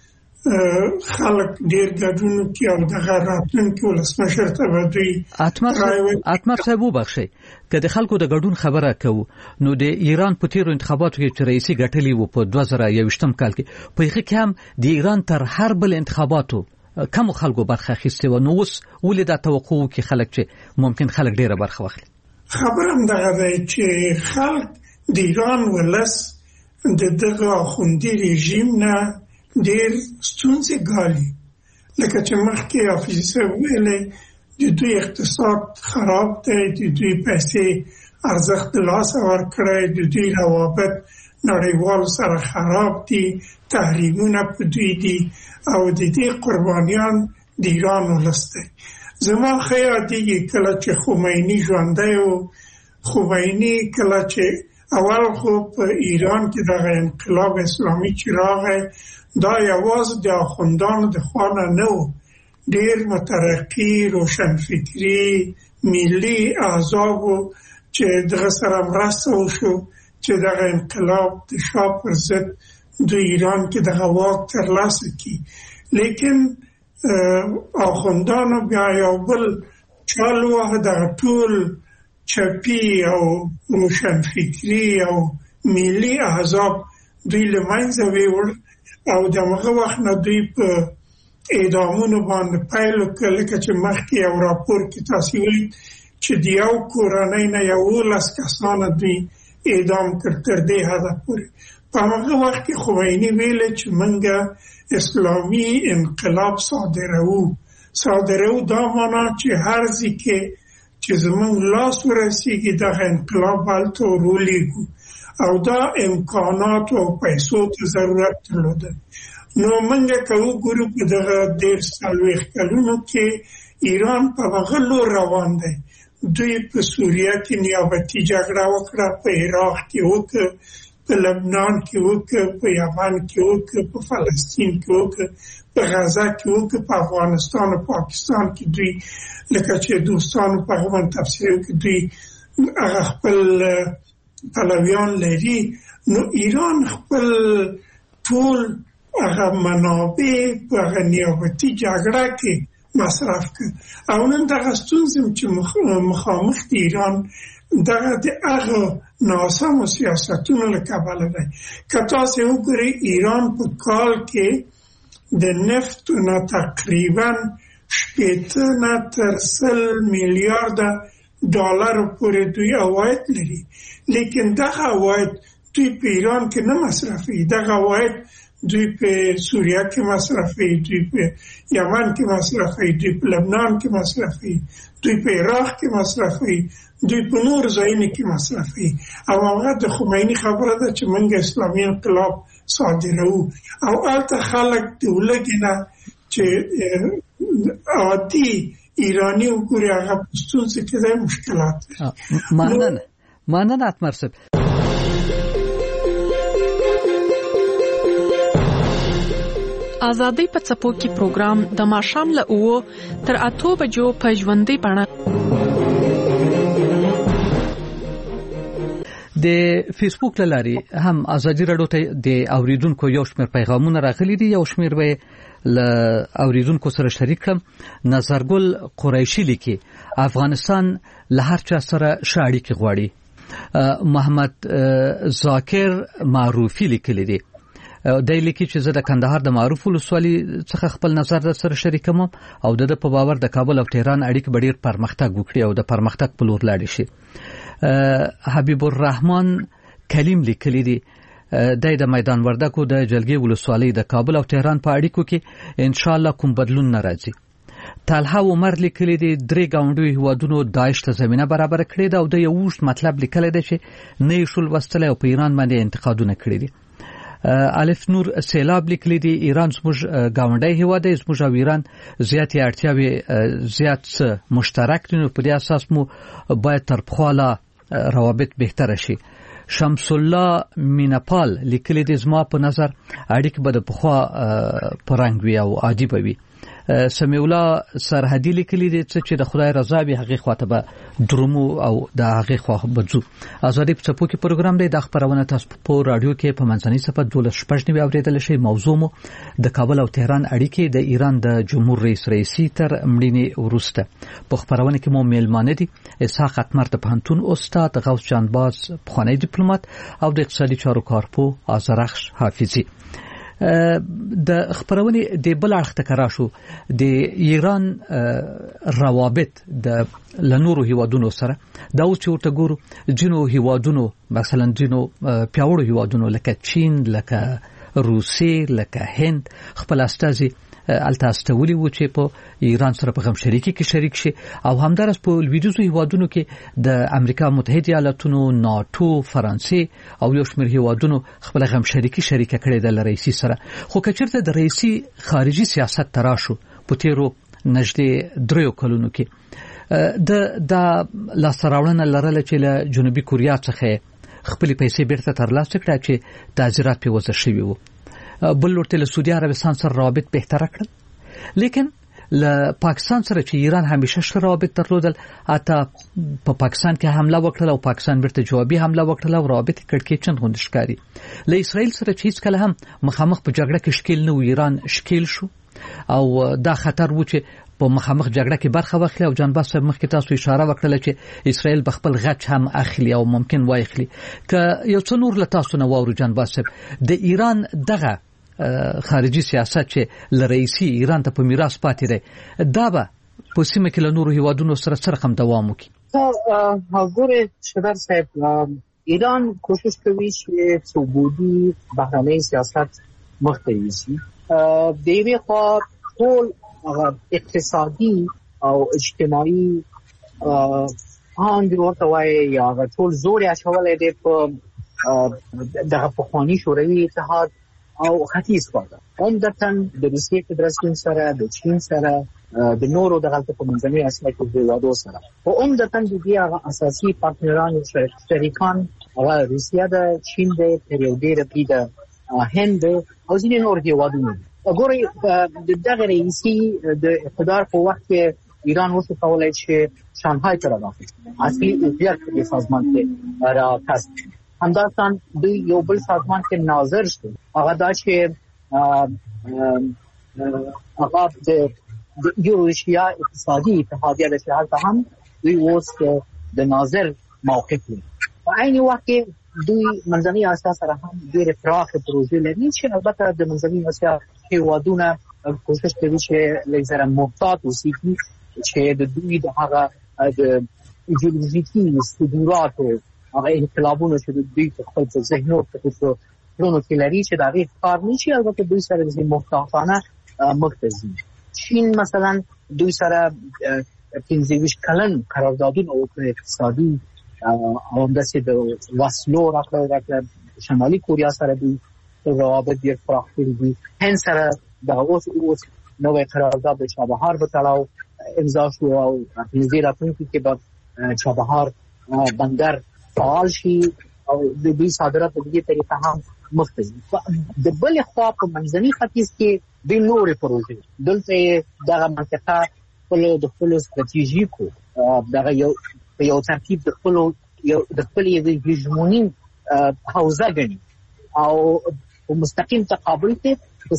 خلک ډیر ګډون کوي او دغه راتلونکي ولسمشر ته به دوی اتمر صاحب وبخښئ که د خلکو د ګډون خبره کوو نو د ایران په تیرو انتخاباتو کې چې رئیسي ګټلي وو په 2021 کال کې په هغه کې هم د ایران تر هر بل انتخاباتو کم خلکو برخه اخیستې و. نو اوس ولې دا توقع کې خلک چې ممکن خلک ډیره برخه واخلي؟ خبرم دغه دی چې خلک د ایران ولس د دغه خوندي رژیم نه ډیر ستونزې ګالي. لکه چې مخکې افیسر ویلې د دوی اقتصاد خراب دی، د دوی پیسې ارزښت لاس ورکړی، د دوی روابط نړیوال سره خراب دي، تحریمونه په دوی دي او د دې قربانیان د ایران ولس دی. زما ښه یادېږي کله چې خمیني ژوندی و، خمیني کله چې اول خو په ایران کې دغه انقلاب اسلامي چې راغی دا یوازې د اخوندانو د خوا نه و، ډیر مترقي روشنفکري ملي احزاب چې دغه سره مرسته وشو چې دغه انقلاب د شاه پر ضد د ایران کې دغه واک ترلاسه کړي. لیکن اخوندانو بیا یو بل چالو دغه ټول چپی او روشنفکري او ملي احزاب دوی له منځه ویوړ او دغه وخت نه دوی په اعدامونو باندې پیل وکړ. لکه چې مخکې یو راپور کې تاسو ویلي چې د یو کورنۍ نه 11 کسان دوی اعدام کړ تر دې حده پورې. په هغه وخت کې خمیني ویل چې موږ اسلامي انقلاب صادرو دا معنا چې هر ځکه چې زموږ لاس ورسیږي دغه انقلاب هلته ورولیږو او دا امکانات او پیسو ته ضرورت درلوده. نو موږ که وګورو په دغه 40 کلونو کې ایران په هغه لور روان دی. دوی په سوریه کې نیابتي جګړه وکړه، په عراق کې وکړه، په لبنان کې وکړه، په یمن کې وکړه، په فلسطین کې وکړه، په غزه کې وکړه، په افغانستان او پاکستان کې دوی لکه چې دوستانو په هغه تفسیر کې دوی هغه خپل پلویان لري. نو ایران خپل ټول هغه منابع په هغه نیابتي جګړه کې مصرف کړ او نن دغه ستونزې چې مخامخ د ایران دغه د هغه ناسمو سیاستونو له کبله دی. که تاسو وګورئ ایران په کال کې د نفت نه تقریبا 80 نه تر 100 میلیارده ډالر پورې دوی عواید لري، لیکن دغه عواید دوی په ایران کې نه مصرفي. دغه عواید دوی په سوریه کې مصرفي، دوی په یمن کې مصرفي، دوی په لبنان کې مصرفي، دوی په عراق کې مصرفي، دوی په نور ځایونو کې مصرفي. او هغه د خمیني خبره ده چې موږ اسلامي انقلاب صادرو او الته خلک د ولګینه چې عادي ایرانی وګوري هغه ستونزې کې د مشکلات. مننه اتمر صاحب. آزادۍ په څپو کې پروګرام د ماښام له 9 تر 8 بجو په ژوندۍ بڼه د فیسبوک لاري هم ازادي رادیو ته د اوریدونکو یو شمېر پیغامونه راغلي دي. یو شمېر به ل اوریدونکو سره شریک کړم. نظرګل قریشي لیکي افغانستان له هر چا سره شاړي کې غواړي. محمد ذاکر معروفي لیکلی دی د لیکي چې زه د کندهار د معروف ولسوالۍ څخه خپل نظر در سره شریکوم او د په باور د کابل او تهران اړیکې ډېر پرمختګ وکړي او د پرمختګ په لور لاړ شي. حبیب الرحمن کلیم لیکلی دی د میدان وردګو د جلګي ولسوالۍ د کابل او تهران په اړیکو کې ان شاء الله کوم بدلون ناراضي. طلحه عمر لیکلی دی 3 گاونډي هوادونو داعش ته زمينه برابر کړې ده او د یو وشت مطلب لیکلی دی چې نه شول وستل او په ایران باندې انتقادونه کړې دي. الف نور سیلاب لیکلی دی ایران زموږ گاونډي هیواد دی، زموږ او ایران زیاتې اړتیاوې زیات مشترک دي، نو په دې اساس مو باید تر پخواله روابط بهتر شي. شمس الله مینپال لیکلی دی زما په نظر اړیکې به د پخوا پرنګ وي او عادي به وي. سمیع الله سرحدي لیکلی دی چې د خدای رضا به هغه خواته به درومو او د هغه خوا بځو. ازادي په څپو کې پروګرام دی د خبرونه تاسو په رادیو کې په منځنۍ صفه 12 اوریدل شي. موضوع مو د کابل او تهران اړیکې د ایران د جمهور رئیس رئیسي تر مړینې وروسته. په خبرونه کې مو میلمانه دي اسحاق اتمر د پوهنتون استاد، غوث جانباز پخوانی ډیپلوماټ او د اقتصادي چارو کارپو آذرخش حافظي. د خبرونه د بل اړخ ته کراشو د ایران روابط د لنورو هیوادونو سره دا اوس چې ورته ګورو جنو هیوادونو مثلا جنو پیاوړو هیوادونو لکه چین، لکه روسي، لکه هند خپل استازي التاستولي و چې په ایران سره په غم شریکي کې شریک شي او همدارس په لویدیزو هیوادونو کې د امریکا متحده ایالاتونو، ناتو، فرانسې او یو شمېر هیوادونو خپل غم شریکي شریکه کړې د رئیسي سره. خو کچرته د رئیسي خارجي سیاست تراشو په تیرو نږدې 3 کلونو کې د لاسراوړنه لرله چې له جنوبي کوریا څخه خپل پیسې بیرته ترلاسه کړه چې تعزیرات په وزه شوی وو. بل ورته له سعودي عربستان سره روابط بهتر کړل، لیکن له پاکستان سره چې ایران همیشه ښه روابط درلودل، حتی په پاکستان کې حمله وکړه او پاکستان ورته جوابي حمله وکړه او روابط کړکېچن غوندې ښکاري. له اسرائیل سره چې هیڅ کله هم مخامخ په جګړه کې شکیل نه و، ایران شکیل شو او دا خطر و چې په مخامخ جګړه کې برخه واخلي. او جان باس مخکې تاسو اشاره وکړه چې اسرائیل بخپل غچ هم اخلي او ممکن واخلي. که یو څو نور له تاسو نه واورو جان باس، د ایران دغه خارجي سیاست چې لرئیسي ایران ته په میراث پاتې دی، دا به په سیمه کې له نورو هیوادونو سره څه رقم دوام وکړي؟ ګوره شدر صاحب، ایران کوشش کوي چې ثبوتي بهرنۍ سیاست مخته یوسي. د یوې خوا ټول اقتصادي او اجتماعي آنګ ورته وایي یا ټول زور یې اچولی دی په دغه پخواني شوروي اتحاد او ختیځ خوا ته، عمدتاً د روسیې فدراسیون سره، د چین سره، د نورو دغلته په منځنۍ اسیا کې هېوادو سره. خو عمدتاً د دې هغه اساسي پارتنران شریکان هغه روسیه ده، چین ده، تر یو ډېره بریده هند ده او ځینې نور هېوادونه دي. ګورئ د دغه رئیسي د اقتدار په وخت کې ایران وشو کولی چې شانګهای ته راداخل شي، اصلي عضویت په دې سازمان کې راکسب شي. همداشان دوی یو بل سازمان کې ناظر شو، هغه دا چې هغه د یوروشیا اقتصادي اتحادیه ده چې هلته هم دوی اوس د ناظر موقف لري. په عین وخت کې دوی منځنۍ اسیا سره هم ډېرې پراخې پروژې لري چې البته د منځنۍ اسیا هېوادونه کوشش کوي چې لږ ذره محتاط اوسېږي چې د دوی د هغه د ایډیولوژیکي صدوراتو هغه انقلابونه چې دوی په خپل ذهنو په پلونو کې لري چې د هغې ښکار نه شي. البته دوی سره ځینې محتاطانه مخ ته ځي. چین مثلا دوی سره 25 کلن قراردادونه وکړي اقتصادي او همداسې د وسلو راکړه. شمالي کوریا سره دوی روابط ډېر پراخ کړي دي. هند سره د اوس نوی قرارداد د چابهار په تړاو امضا شو او نږدې راتلونکي کې به چابهار بندر فعال شي او د دوی صادرات په دې طریقه هم مخ ته ځي. د بلې خوا په منځني ختیځ کې د نورې پروژې دلته دغه منطقه د خپلو ستراتیژیکو دغه یو ترتیب د خپل یوې هیژموني حوزه ګڼي او په مستقیم تقابل کې په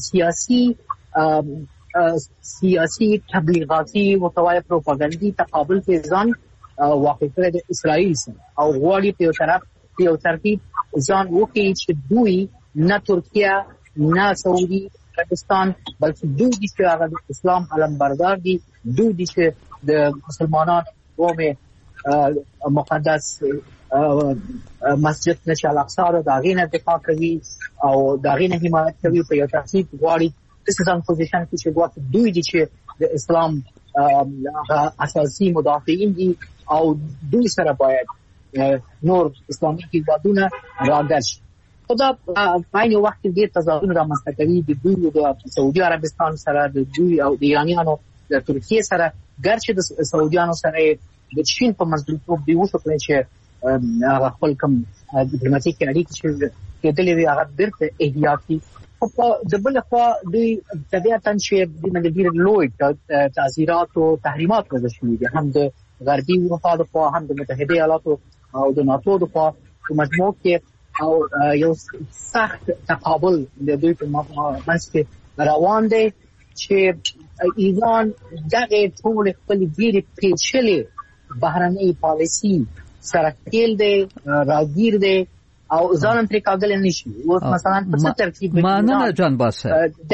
سیاسي تبلیغاتي متوای پروپاګاندا تقابل کې ځان واقع کړی د اسرائیل سره او غواړي په یو ترتیب ځان وکړي چې دوی نه ترکیه نه سعودي عربستان بلکې دوی دي چې هغه د اسلام علمبردار دي، دوی دي چې د مسلمانانو قوم مقدس مسجد نشي الاقصی د هغې نه دفاع کوي او د هغې نه حمایت کوي. په یو ترتیب غواړي داسې ځان پوزیشن کې چې ګواکې دوی دي چې د اسلام اساسي مدافعین دي او دوی سره باید نور اسلامي هېوادونه راګډ شي. خو دا په عین وخت کې ډېر تضادونه رامنځته کوي د دوی د سعودي عربستان سره، د دوی او د ایرانیانو د ترکیې سره. ګرچې د سعودیانو سره د چین په مزدورتوب دوی وشو کړی چې هغه خپل کوم ډیپلوماټیکې اړیکې چې کېدلې وي هغه بیرته احیا کړي. خو د بلې خوا دوی طبیعتاً چې دوی باندې ډېر لوی تعزیرات او تحریمات وضع شوي دي، هم د غربي اروپا د خوا، هم د متحده ایالاتو او د ناتو د خوا. په مجموع کې او یو سخت تقابل د دوی په منځ کې روان دی چې ایران دغه ټول خپل ډېرې پیچلې بهرنۍ پالیسي سره ښکېل دی، راګیر دی او ځان ترې کاږلی نشي. اوس مثلا په څه ترتیب مننه جان باس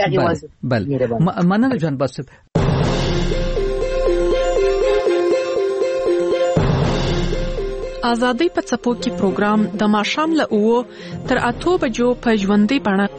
مننه جان باس. آزادۍ په څپو کې پروګرام د ماښام له 9 تر 8 بجو په ژوندۍ بڼه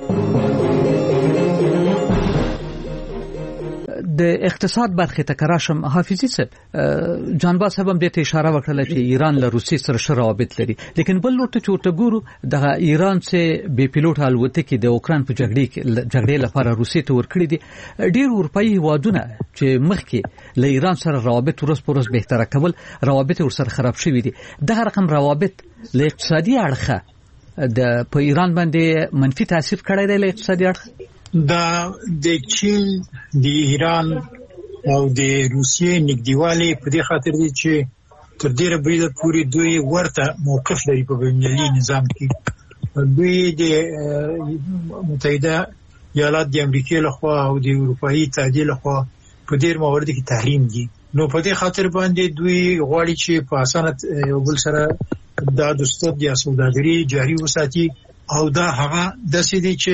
د اقتصاد برخه ته کراشم. حافظي صاحب جان باس هم دې ته اشاره وکړه چې ایران له روسي سره ښه روابط لري، لیکن بل لورته چې ورته ګورو د ایران څخه بې پیلوټ الوتکې د اوکران په جګړې لپاره روسي ته ورکړي دي. ډېر اروپایي هیوادونه چې مخکې له ایران سره روابط ورځ په ورځ بهتره کول، روابط ورسره خراب شوي دي. دغه رقم روابط له اقتصادي اړخه په ایران باندې منفي تاثیر کړی دی. له اقتصادي اړخه د چین، د ایران او د روسیې نږدېوالی په دې خاطر دی چې تر ډیره بریده پورې دوی ورته موقف لري په بین‌المللي نظام کې. دوی د متحده ایالات د امریکا لخوا او د اروپאי اتحادیې لخوا په ډیر موارد کې تحریم دي. نو په دې خاطر باندې دوی غواړي چې په اسانه یو بل سره دا دوستي یا سوداګري جاري وساتي او دا هغه د سیدي چې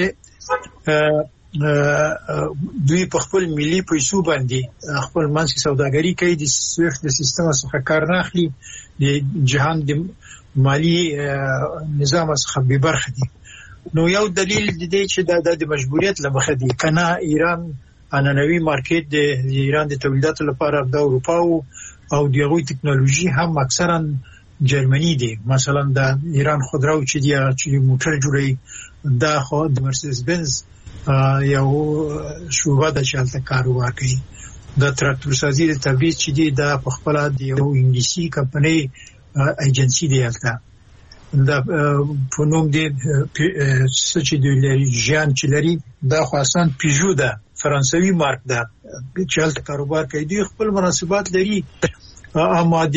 دوی په خپل ملي پیسو باندې خپل منځي سوداګري کوي. د سویفت د سیستم څخه کار نه اخلي، د جهان د مالی نظام څخه به برخه دي. نو یو دلیل دی چې د مجبوریت لمخه دي کنه ایران انانوي مارکیټ د ایران د تولیداتو لپاره د اروپا او دغه ټکنالوژي هم اکثرا جرمني دي. مثلا د ایران خودرو چې موټر جوړي دا خو د مرسيدس بنز یو شوبه د چالت کاروبار کوي. د تراکتور سازي د تبریز چې دی د خپل د یو انګلیسي کمپنۍ ایجنسی دی هلته دا په نوم دی چې د لریجان چې لري دا خو اسان پیژو ده فرانسوي مارک ده چې هلته کاروبار کوي. دوی خپل مناسبات لري. اما د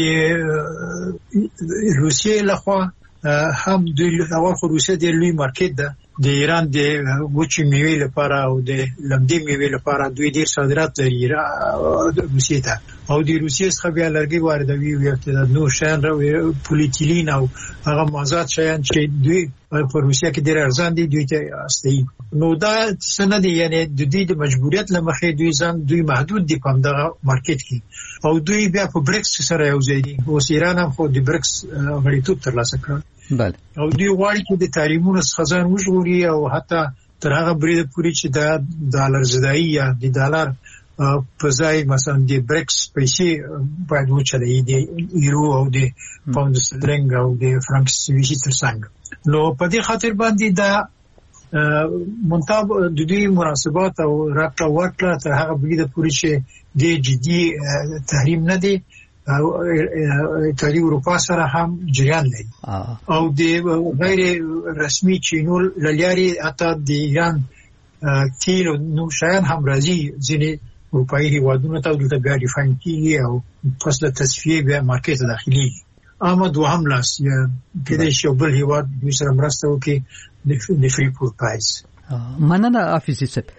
روسیې لخوا هم د روسیې د لوی مارکیټ ده د ایران د وچې میوې لپاره او د لمدې میوې لپاره دوی ډیر صادرات لري روسیې ته او د روسیې څخه بیا لرګي واردوي او نو شان پولیتیلین او هغه مواد شیان چې دوی په روسیې کې ډیر ارزان دي دوی ته استي. نو دا سند یعنی د دې د مجبوریت لمخې دوی محدود دي په دغه مارکیټ کې او دوی بیا په بریکس سره یو ځای دي. اوس ایران هم خو د بریکس غړیتوب ترلاسه کړ. بله او دوی غواړي چې د تحریمونو څخه ځان وژغوري او حتی تر هغه بریده پورې چې د ډالر زدایي یا د ډالر په ځای مثلا د بریکس پیسې باید وچلوي د یورو او د پاوند سترلینګ او د فرانک سویسي ترڅنګ. نو په دې خاطر باندې دا منتاب د دې مناسبات او راکړه ورکړه تر هغه بریده پورې چې د جدي تحریم نه دی او ایتالیا اروپا سره هم جریان لري او د غیر رسمي چینول لاري اته د ایران تیل نو شاین هم راځي ځینې اروپאי هیوادونو ته د ګاډي فاین کیږي او پس د تصفیه به مارکیټ داخلي. اما دوهم لاس کله چې بل هیواد د سره مرسته وکړي د فری پور پرایس. مننه افیزي صاحب.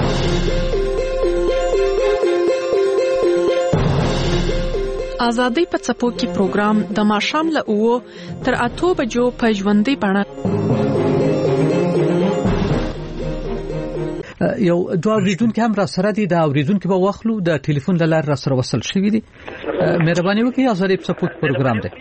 آزادۍ په څپو کې پروګرام د ماښام له 9 تر 8 بجو په ژوندۍ بڼه یو دوه اوریدونکو هم را سره دي. دا اوریدونکو به واخلو د ټلیفون له لارې را سره وصل شوي دي. مهرباني وکړئ آزادۍ په څپو کې پروګرام دی.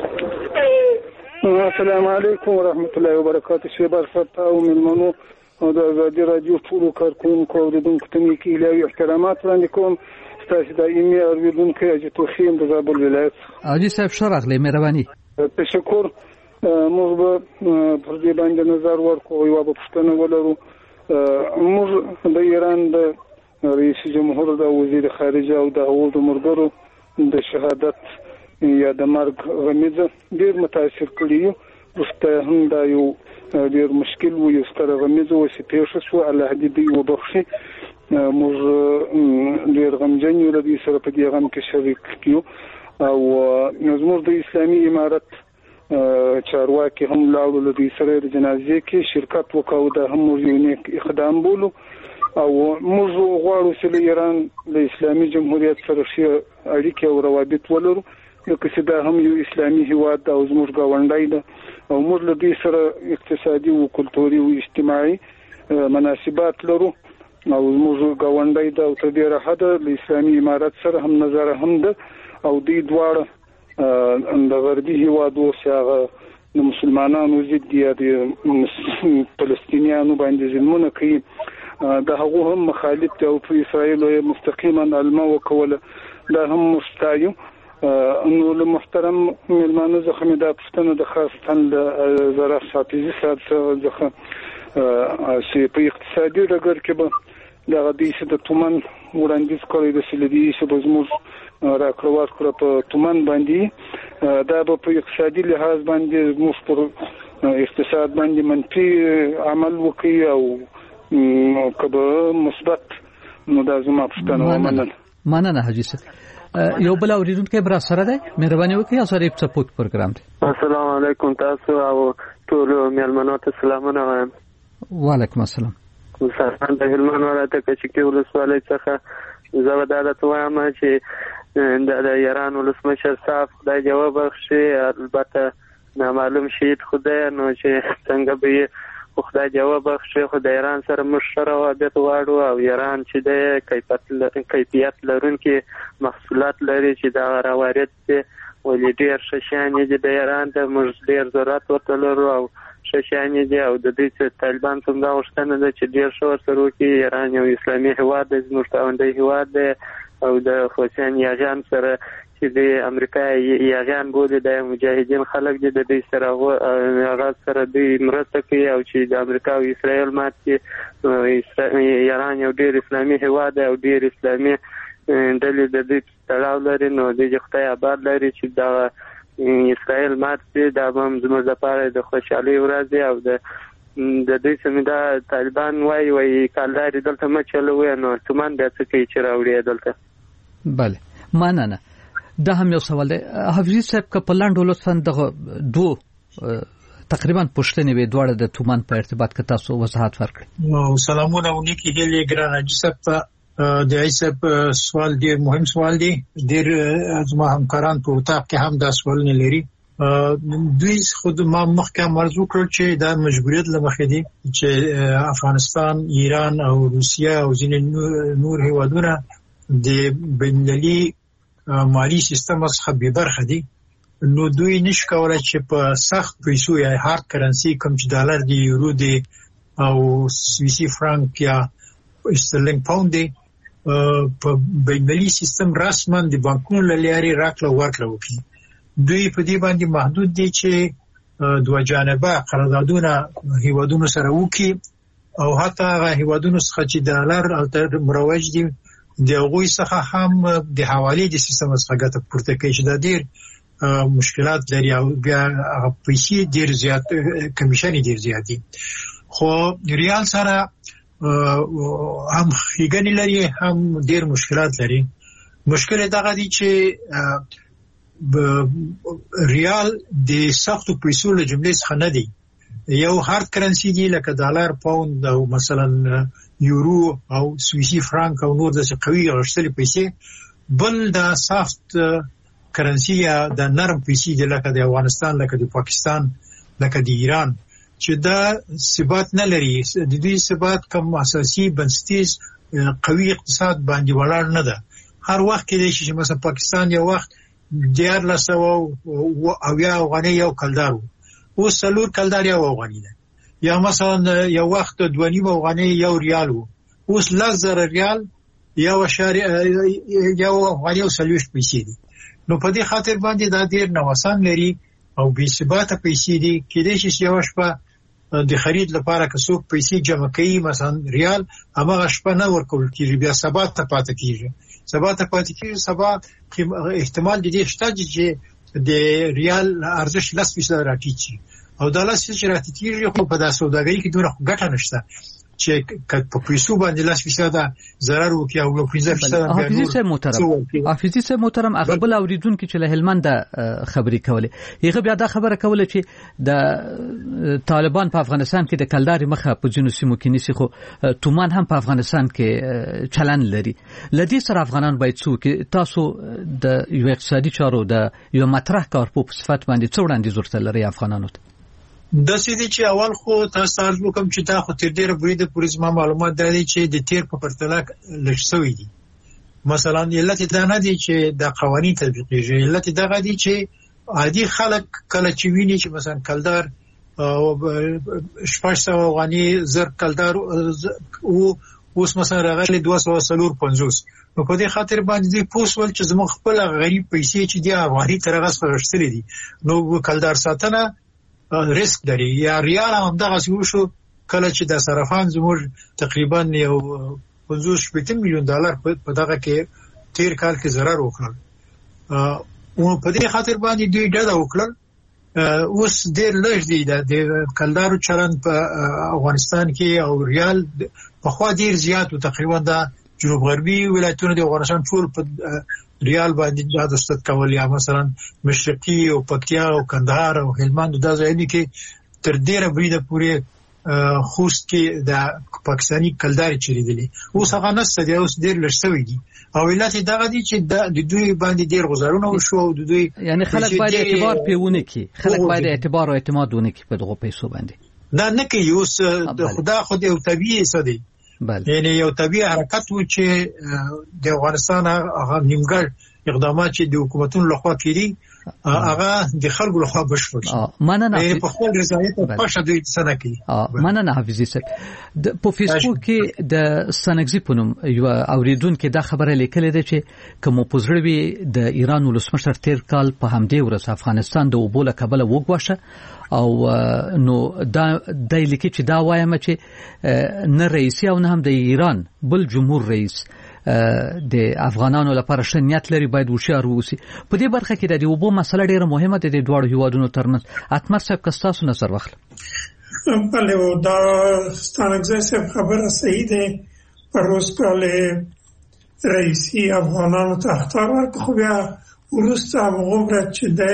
السلام علیکم ورحمت الله وبرکاته. شیبر فتح او ملمنو او د آزادۍ رادیو ټول کارکونکو اوریدونکو ته مې الهي احترامات وړاندې کوم. تاسو د ایمي اوریدونکو اجازه خیم د زابل ولایت. اجي صاحب شرغله مهرباني. تشکر. موږ پر دې باندې نظر ورکو یو په پښتنه ولرو. موږ د ایران د رئیس جمهور د وزیر خارجه او د هوډ مرګرو د شهادت یا د مرګ غمیزه ډیر متاثر کړی. وسته هم دا یو ډیر مشکل و یو ستره غمیزه و چې پیښ شو. الله دې دی وبخښي. موږ ډیر غمجن یو د سره په دې غم کې شریک کیو او زموږ د اسلامي امارت چارواکي هم لاړو د سره د جنازې کې شرکت وکاو. دا هم یو نیک اقدام بولو او موږ غواړو چې ایران د اسلامي جمهوریت سره اړیکې او روابط ولرو لکه چې دا هم یو اسلامي هیواد او زموږ ګاونډی ده او موږ له دې سره اقتصادي او کلتوري او اجتماعي مناسبات لرو او موږ ګاونډی ده او تر دې راحته د اسلامي امارت سره هم نظر هم ده او دې دواړه د غربي هیوادو سره د مسلمانانو ضد دي د فلسطینیانو باندې ظلمونه کوي. دا هغه هم مخالف دي او په اسرائیل مستقیما علما وکوله دا هم مستایو. انو له محترم ملمانو زخمه د پښتنو د خاصتن د زراعت حافظي صاحب څخه چې په اقتصادي ډګر کې به د غدي څخه د تومن وړاندیز کوي د سلیدي څخه بزموږ راکړوات کړ په تومن باندې دا په اقتصادي لحاظ باندې موږ پر اقتصاد باندې منفي عمل وکړي او کبه مثبت نو دا زما پښتنه ومنل. مننه حاجی صاحب یو بل اوریدونکو بر سره ده مهرباني وکړئ سره په سپورت پروګرام دی. السلام علیکم تاسو او ټول میلمنو ته سلامونه وایم. وعلیکم السلام. سلام د هلمند ولایت کچکی ولسوالۍ څخه زه ودالت وایم چې د ایران ولسمشر صاحب خدای جواب بخشي، البته نامعلوم شهید خدای نو چې څنګه به خدای جواب بخشي. خو د ایران سره موږ روابط غواړو او ایران چې د کیفیت لرونکي محصولات لري چې دا روارد دي ولې ډېر ښه شیان دي د ایران ته موږ ډېر ضرورت ورته لرو او ښه شیان دي او د دې چې طالبان څنګه غوښتنه ده چې ډېر ښه ورسره وکړي. ایران یو اسلامي هېواد دی، زموږ ګاونډی هېواد دی او د حسین یاغیان سره چې د امریکا یاغیان بولي د مجاهدین خلک دي د دې سره هغه سره دوی مرسته کوي او چې د امریکا او اسرائیل مات کړي. ایران یو ډېر اسلامي هېواد دی او ډېر اسلامي ډلې د دې تړاو لري نو د خدای آباد لري چې دا اسرائیل مات کړي. دا به هم زموږ لپاره د خوشحالۍ ورځ دی او د دوی سمې دا طالبان وایي کالداري دلته مه چلوئ نو تومان بیا څه کوي چې راوړي دلته. بله مننه. دا هم یو سوال دی حفیظي صاحب که په لاندو لطفا دغه دو تقریبا پوښتنې وې دواړه د تومان په ارتباط کې تاسو وضاحت ورکړئ. سلامونه او نیکی هیلې ګران حاجي صاحب. د ایسب سوال ډیر مهم سوال دی. ډیر زما همکاران په اتاق کې هم دا سوالونه لري. دوی خود ما مخکې مرزو کړ چې دا مجبوریت لمخې دي چې افغانستان، ایران او روسیه او ځینې نور هیوادونه د بین‌المللي مالی سیستم څخه بې برخه دي. نو دوی نشي کولای چې په سخت پیسو یا هارد کرنسي کوم چې ډالر دی، یورو دی او سویسي فرانک یا استرلینګ پاوند دی په بین‌المللي سیستم رسما د بانکونو له لارې راکړه ورکړه وکړي. دوی په دې باندې محدود دي چې دوه جانبه قراردادونه هیوادونو سره وکړي او حتی هغه هیوادونو څخه چې ډالر او مروج دي د هغوی څخه هم د حوالې د سیستم څخه ګټه پورته کوي چې دا ډېر مشکلات لري او بیا هغه پیسې ډېر زیات کمیشن ډېر زیات دي. خو ریال سره هم ښېګڼې لري هم ډېر مشکلات لري. مشکل دغه دی چې ریال د سختو پیسو له جملې څخه نه دی. یو هارد کرنسي دی لکه ډالر، پاوند او مثلا یورو او سویسي فرانک او نور داسې قوي غښتلې پیسې. بل د سافت کرنسي یا د نرم پیسې دی لکه د افغانستان، لکه د پاکستان، لکه د ایران چې دا ثبات نه لري. د دوی ثبات کوم اساسي بنسټیز قوي اقتصاد باندې ولاړ نه ده. هر وخت کې دی چې مثلا پاکستان یو وخت 1400 افغانۍ یو کلدار و، اوس 4 کلدار یو افغانۍ ده. یا مثلا یو وخت 2.5 افغانۍ یو ریال و، اوس 10,000 ریال یو افغانۍ او 40 پیسې دي. نو په دې خاطر باندې دا ډېر نوسان لري او بې ثباته پیسې دي. کېدای شي یو شپه د خرید لپاره که څوک پیسې جمع کوي مثلا ریال، هماغه شپه نه ورکول کېږي، بیا سبا ته پاتې کېږي. سبا احتمال د دې شته چې د ریال ارزش 10% راټیټ شي او دا 10% راټیټ کېږي. خو په داسې سوداګرۍ کې دومره ګټه نشته چې په پیسو باندې 10% ضرر وکړي او 15%. حافظي صاحب محترم اغبل اوریدونکو چې له هلمند خبرې کولې، هغه بیا دا خبره کوله چې د طالبان په افغانستان کې د کلداري مخه په جنوب سیمو کې نيسي، خو تومان هم په افغانستان کې چلن لري. لدې سره افغانان باید څوک تاسو د یو اقتصادي چارو د یو مطرح کارپو په صفت باندې څو وړاندیز ورته لري افغانانو ته؟ د سیدی چې اول خو تاسو عرض وکم چې دا خو تر ډیره بریده پورې زما معلومات درلي چې د تیر په پرتله لږ شوی دي. مثلا علت دا نه دی چې د قوانين تطبیقیږي، علت دا دی چې عادي خلک کله چې ویني چې مثلا کلدار او 600 افغانۍ زر کلدار او اوس مثلا راغلي 245. نو په دې خاطر باندې پوسول چې زموږ خپل غریب پیسې چې دی افغاني ترغه سپارښتلې دي نو کلدار ساتنه ریسک لري. یا ریال هم دغه شو کله چې د صرافان زموږ تقریبا یو 50 میلیون ډالر په دغه کې تیر کال کې ضرر وکړل او په دې خاطر باندې دوی ډډه وکړل. اوس ډېر لږ دی د کلدارو چلن په افغانستان کې او ریال په خوا ډېر زیات او تقریبا دا جنوب غربي ولایتونه د افغانستان ټول په ریال باندې د دستت کول یا مثلا مشرقي او پکتیا او کندهار او هلمند د ځایونو کې تر ډیره بریده پورې خوست کې د پاکستاني کلداري چریدلې اوس هغه نسته دی اوس ډیر لږ دي او علت دغه دي چې د دوی باندې ډیر غزارونه وشو او د دوی یعنی خلک باید اعتبار پیونه کی خلک باید اعتبار او اعتماد ونه کی په دغه پیسو باندې نه کوي اوس خدا خود یو طبيعي سدي یعنی یو طبيعي حرکت و چې د افغانستان هغه نیمګړ اقدامات چې د حکومتونو لخوا کړي هغه د خلکو لخوا بشپړ مننه په خپل رضایت په شدې سره کوي مننه حافظي صاحب په فیسبوک کې د سنگزي پونم یو اوریدونکو دا خبره لیکلې ده چې کوم پوزړوي د ایران ولسمشر تیر کال په همدې ورځ افغانستان د اوبوله کابل وګواشه او نو دا د لیکي چې دا وایم چې نه رئیس او نه هم د ایران بل جمهور رئیس د افغانانو لپاره شنیت لري باید وشار ووسی په دې برخه کې د اوبو مسله ډیره مهمه ده د دوه هیوادونو ترمنځ اتمر صاحب کستاسو نظر واخله بله دا ستانګزه صاحب خبره صحیح ده پروس کاله رئیسی افغانانو ته اختیار ورکړ خو بیا ورسته مغوره چې ده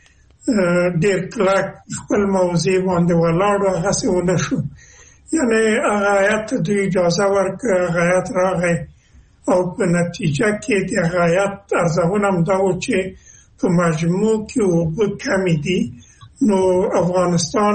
ډیر کلک خپل موضوع باندې ولاړ هغه څه ونه شو یعنی هغه د اجازه ورکړ هغه راغی او په نتیجه کې د غایت ارزونه هم دا و چې په مجموع کې اوبه کمی دي نو افغانستان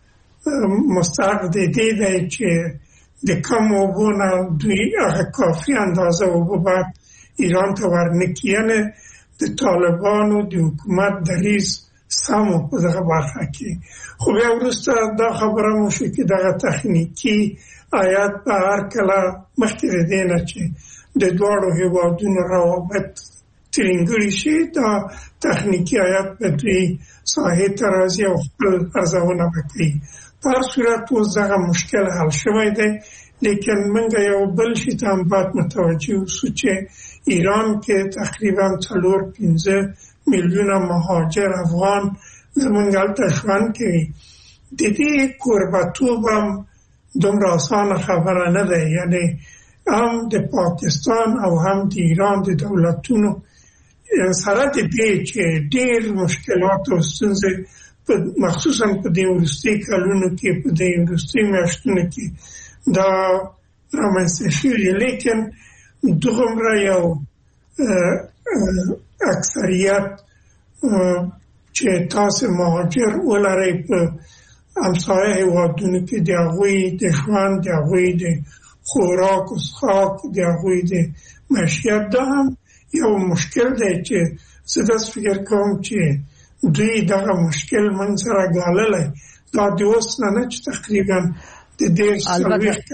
مستحق دی چې د کم اوبو نه دوی هغه کافي اندازه اوبه باید ایران ته ورنکړي یعنې د طالبانو د حکومت دریځ سم په دغه برخه کې خو بیا وروسته دا خبره مو شو چې دغه تخنیکي آیات په هر کله مخکې دی نه چې د دوه هیوادونو روابط ترنګړي شي دا تخنیکی آیات په دې ساحه ترازی او خپل ارزونه وکړي په هر صورت اوس دغه مشکل حل شوی دی لیکن موږ یو بل شي ته هم باید متوجه اوسو چې ایران کې تقریبا 4-5 میلیونه مهاجر افغان زمونږ هلته ژوند کوي د دې کوربتوب هم دومره اسانه خبره نه ده یعنی هم د پاکستان او هم د ایران د دولتونو سره د دې چې ډېر مشکلات او ستونزې مخصوصا په دې وروستي کلونو کې په دې وروستي میاشتونو کې دا رامنځته شوي لیکن دومره یو اکثریت چې تاسو مهاجر ولرئ په همسایه هیوادونو کې د هغوی د ژوند د هغوی د خوراک و څښاک د هغوی د معیشت دا هم یو مشکل دی چې زه داسې فکر کوم چې دوی دغه مشکل من سره ګاللی دا د اوس نه چې تقریبا د دېرش څلوېښت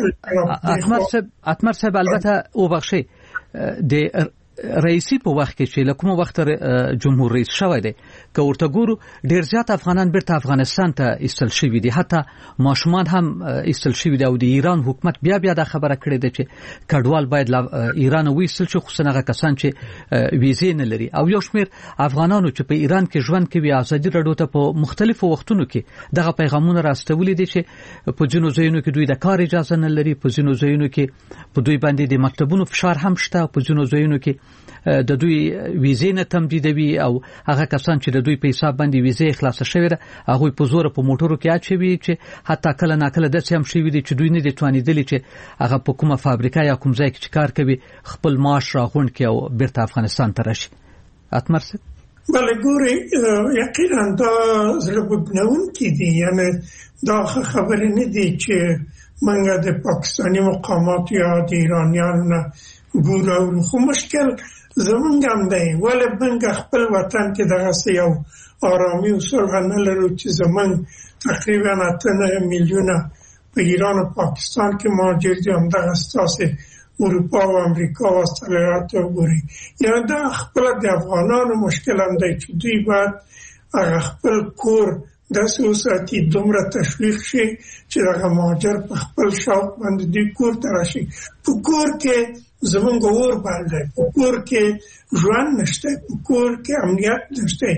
اتمر صاحب البته وبخښئ د رئیسی په وخت کې چې لکه وخت جمهور رئیس شوی دی که ورته ګورو ډیر زیات افغانان بیرته افغانستان ته ایستل شوي دي حتی ماشومان هم ایستل شوي دي او د ایران حکومت بیا دا خبره کړې ده چې کډوال باید ایران وایستل شي خصوصا هغه کسان چې ویزې نه لري او یو شمېر افغانانو چې په ایران کې ژوند کوي ازادي راډیو ته په مختلفو وختونو کې دغه پیغامونه راستولي دي چې په ځینو ځایونو کې دوی د کار اجازه نه لري په ځینو ځایونو کې په دوی باندې د مکتبونو فشار هم شته په ځینو ځایونو کې د دوی ویزې نه تمدیدوي او هغه کسان چې د دوی په حساب باندې ویزې خلاص شوی ده هغه په زور په موټرو کې اچوي چې حتی کله ناکله د سیم شوی دي چې دوی نه دي توانیدلی چې هغه په کومه فابریکه یا کوم ځای کې کار کوي خپل معاش راغونډ کړي او بیرته افغانستان ته راشي اتمر صاحب بله ګوري یقینا دا زړه بګنونکي دي یعنی دا خبرې نه دي چې منګه د پاکستاني مقامات یا د ایرانیانو نه ګورو خو مشکل زمونږ هم دی ولې موږ خپل وطن کې دغه یو آرامي او صلح نه لرو چې زمونږ تقریبا 8 میلیونه په ایران او پاکستان کې مهاجر دي همدغه ستاسې اروپا او امریکا او استرالیا ته وګورئ یعنې دا خپل د افغانانو مشکل هم دی چې دوی باید هغه خپل کور داسې وساتي دومره تشویق شي چې دغه مهاجر په خپل شوق باندې دوی کور ته راشي په کور کې زمونږ اور بل دی په کور کې ژوند نشته په کور کې امنیت نشته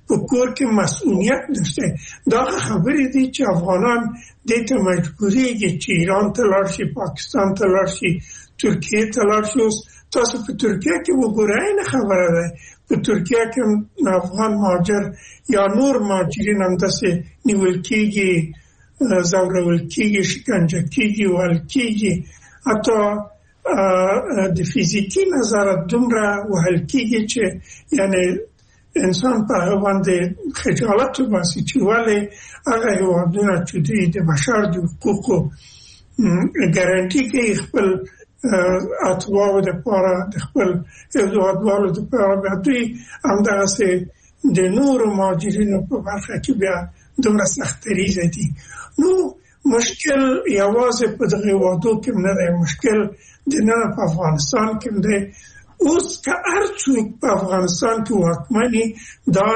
په کور کې مسؤلیت نشته. دا خبرې دي چې افغانان دې ته مجبورېږي چې ایران ته لاړ شي، پاکستان ته لاړ شي، ترکیه ته لاړ شي. اوس تاسو په ترکیه کې وګورئ، نه خبره ده په ترکیه کې افغان مهاجر یا نور مهاجرین همداسې نیول کېږي، ځورول کېږي، شکنجه کېږي، وهل کېږي، حتی د فزیکي نظره دومره وهل کېږي چې یعنی انسان په هغه باندې خجالت وباسي چې ولې هغه هېوادونه چې دوی د بشر د حقوقو ګارانټي کوي خپل اتباعو دپاره، د خپل هېوادوالو دپاره، بیا دوی همدغسې د نورو مهاجرینو په برخه کې بیا دومره سختدریځه دي. نو مشکل یوازې په دغه هېوادو کې نه دی، مشکل دننه په افغانستان کې دی. اوس که هر څوک په افغانستان کې واکمني، دا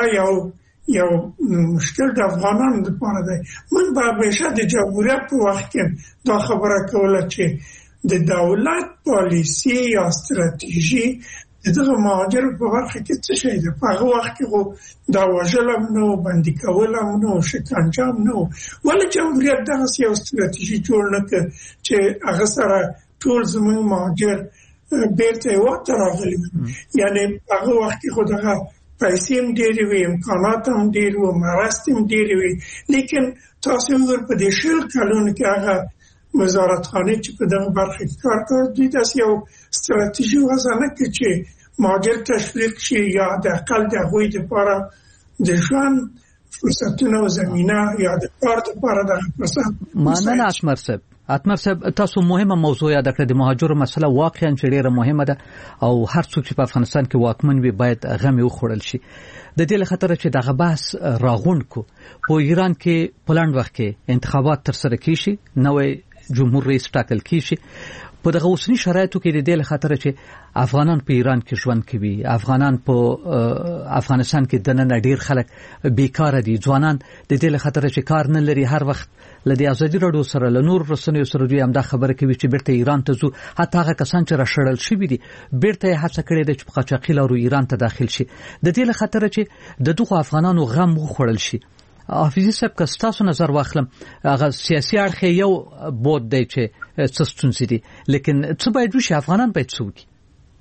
یو مشکل د افغانانو لپاره دی. موږ به همیشه د جمهوریت په وخت کې دا خبره کوله چې د دولت پالیسي یا ستراتیژي دغه مهاجرو په برخه کې څه شی دی. په هغه وخت کې خو دا وژل هم نه و، بندي کول هم نه و، شکنجه هم نه و. ولې جمهوریت دغسې یو ستراتیژي جوړ نه کړ چې هغه سره ټول زموږ مهاجر بیرته هېواد ته راغلي وي؟ یعنې هغه وخت کې خو دغه پیسې هم ډېرې وي، امکانات هم ډېر وو، مرستې هم ډېرې وي. لیکن تاسو وګورئ په دې 20 کلونو کې هغه وزارتخانې چې په دغه برخه کې کار کوي، دوی داسې یو ستراتیژي وضع نه کړي چې مهاجر تشویق شي یا د اقل د هغوی دپاره د ژوند فرصتونه او زمینه یا د کار دپاره دغه فرصت. مننه اتمر صاحب، تاسو مهمه موضوع یاد کړه. د مهاجرو مسله واقعا چې ډیره مهمه ده او هر څوک چې په افغانستان کې واکمن وي باید غم یې وخوړل شي. د دې لخطر چې دغه بحث راغونډ کو په ایران کې په لاند وخت کې انتخابات تر سره کیږي، نوې جمهور رئیس ټاکل کیږي. په دغه اوسنی شرایطو کې د دې لخطر چې افغانان په ایران کې ژوند کوي، افغانان په افغانستان کې دننه ډیر خلک بیکار دي، ځوانان د دې لخطر چې کار نه لري، هر وخت لدی ازادي راډیو سره له نور رسنیو سره دوی هم دا خبره کوي چې بیرته ایران ته ځو. حتی هغه کسان چې راشړل شوي دي بیرته هڅه کړې ده چې په قاچاقي لارو ایران ته داخل شي. د دې لخطر چې د دغو افغانانو غم وخوړل شي. حافظي صاحب که ستاسو نظر واخلم، هغه سیاسي اړخ یو بود دی چې څه ستونزې دي، لیکن څه باید وشي؟ افغانان باید څه وکړي؟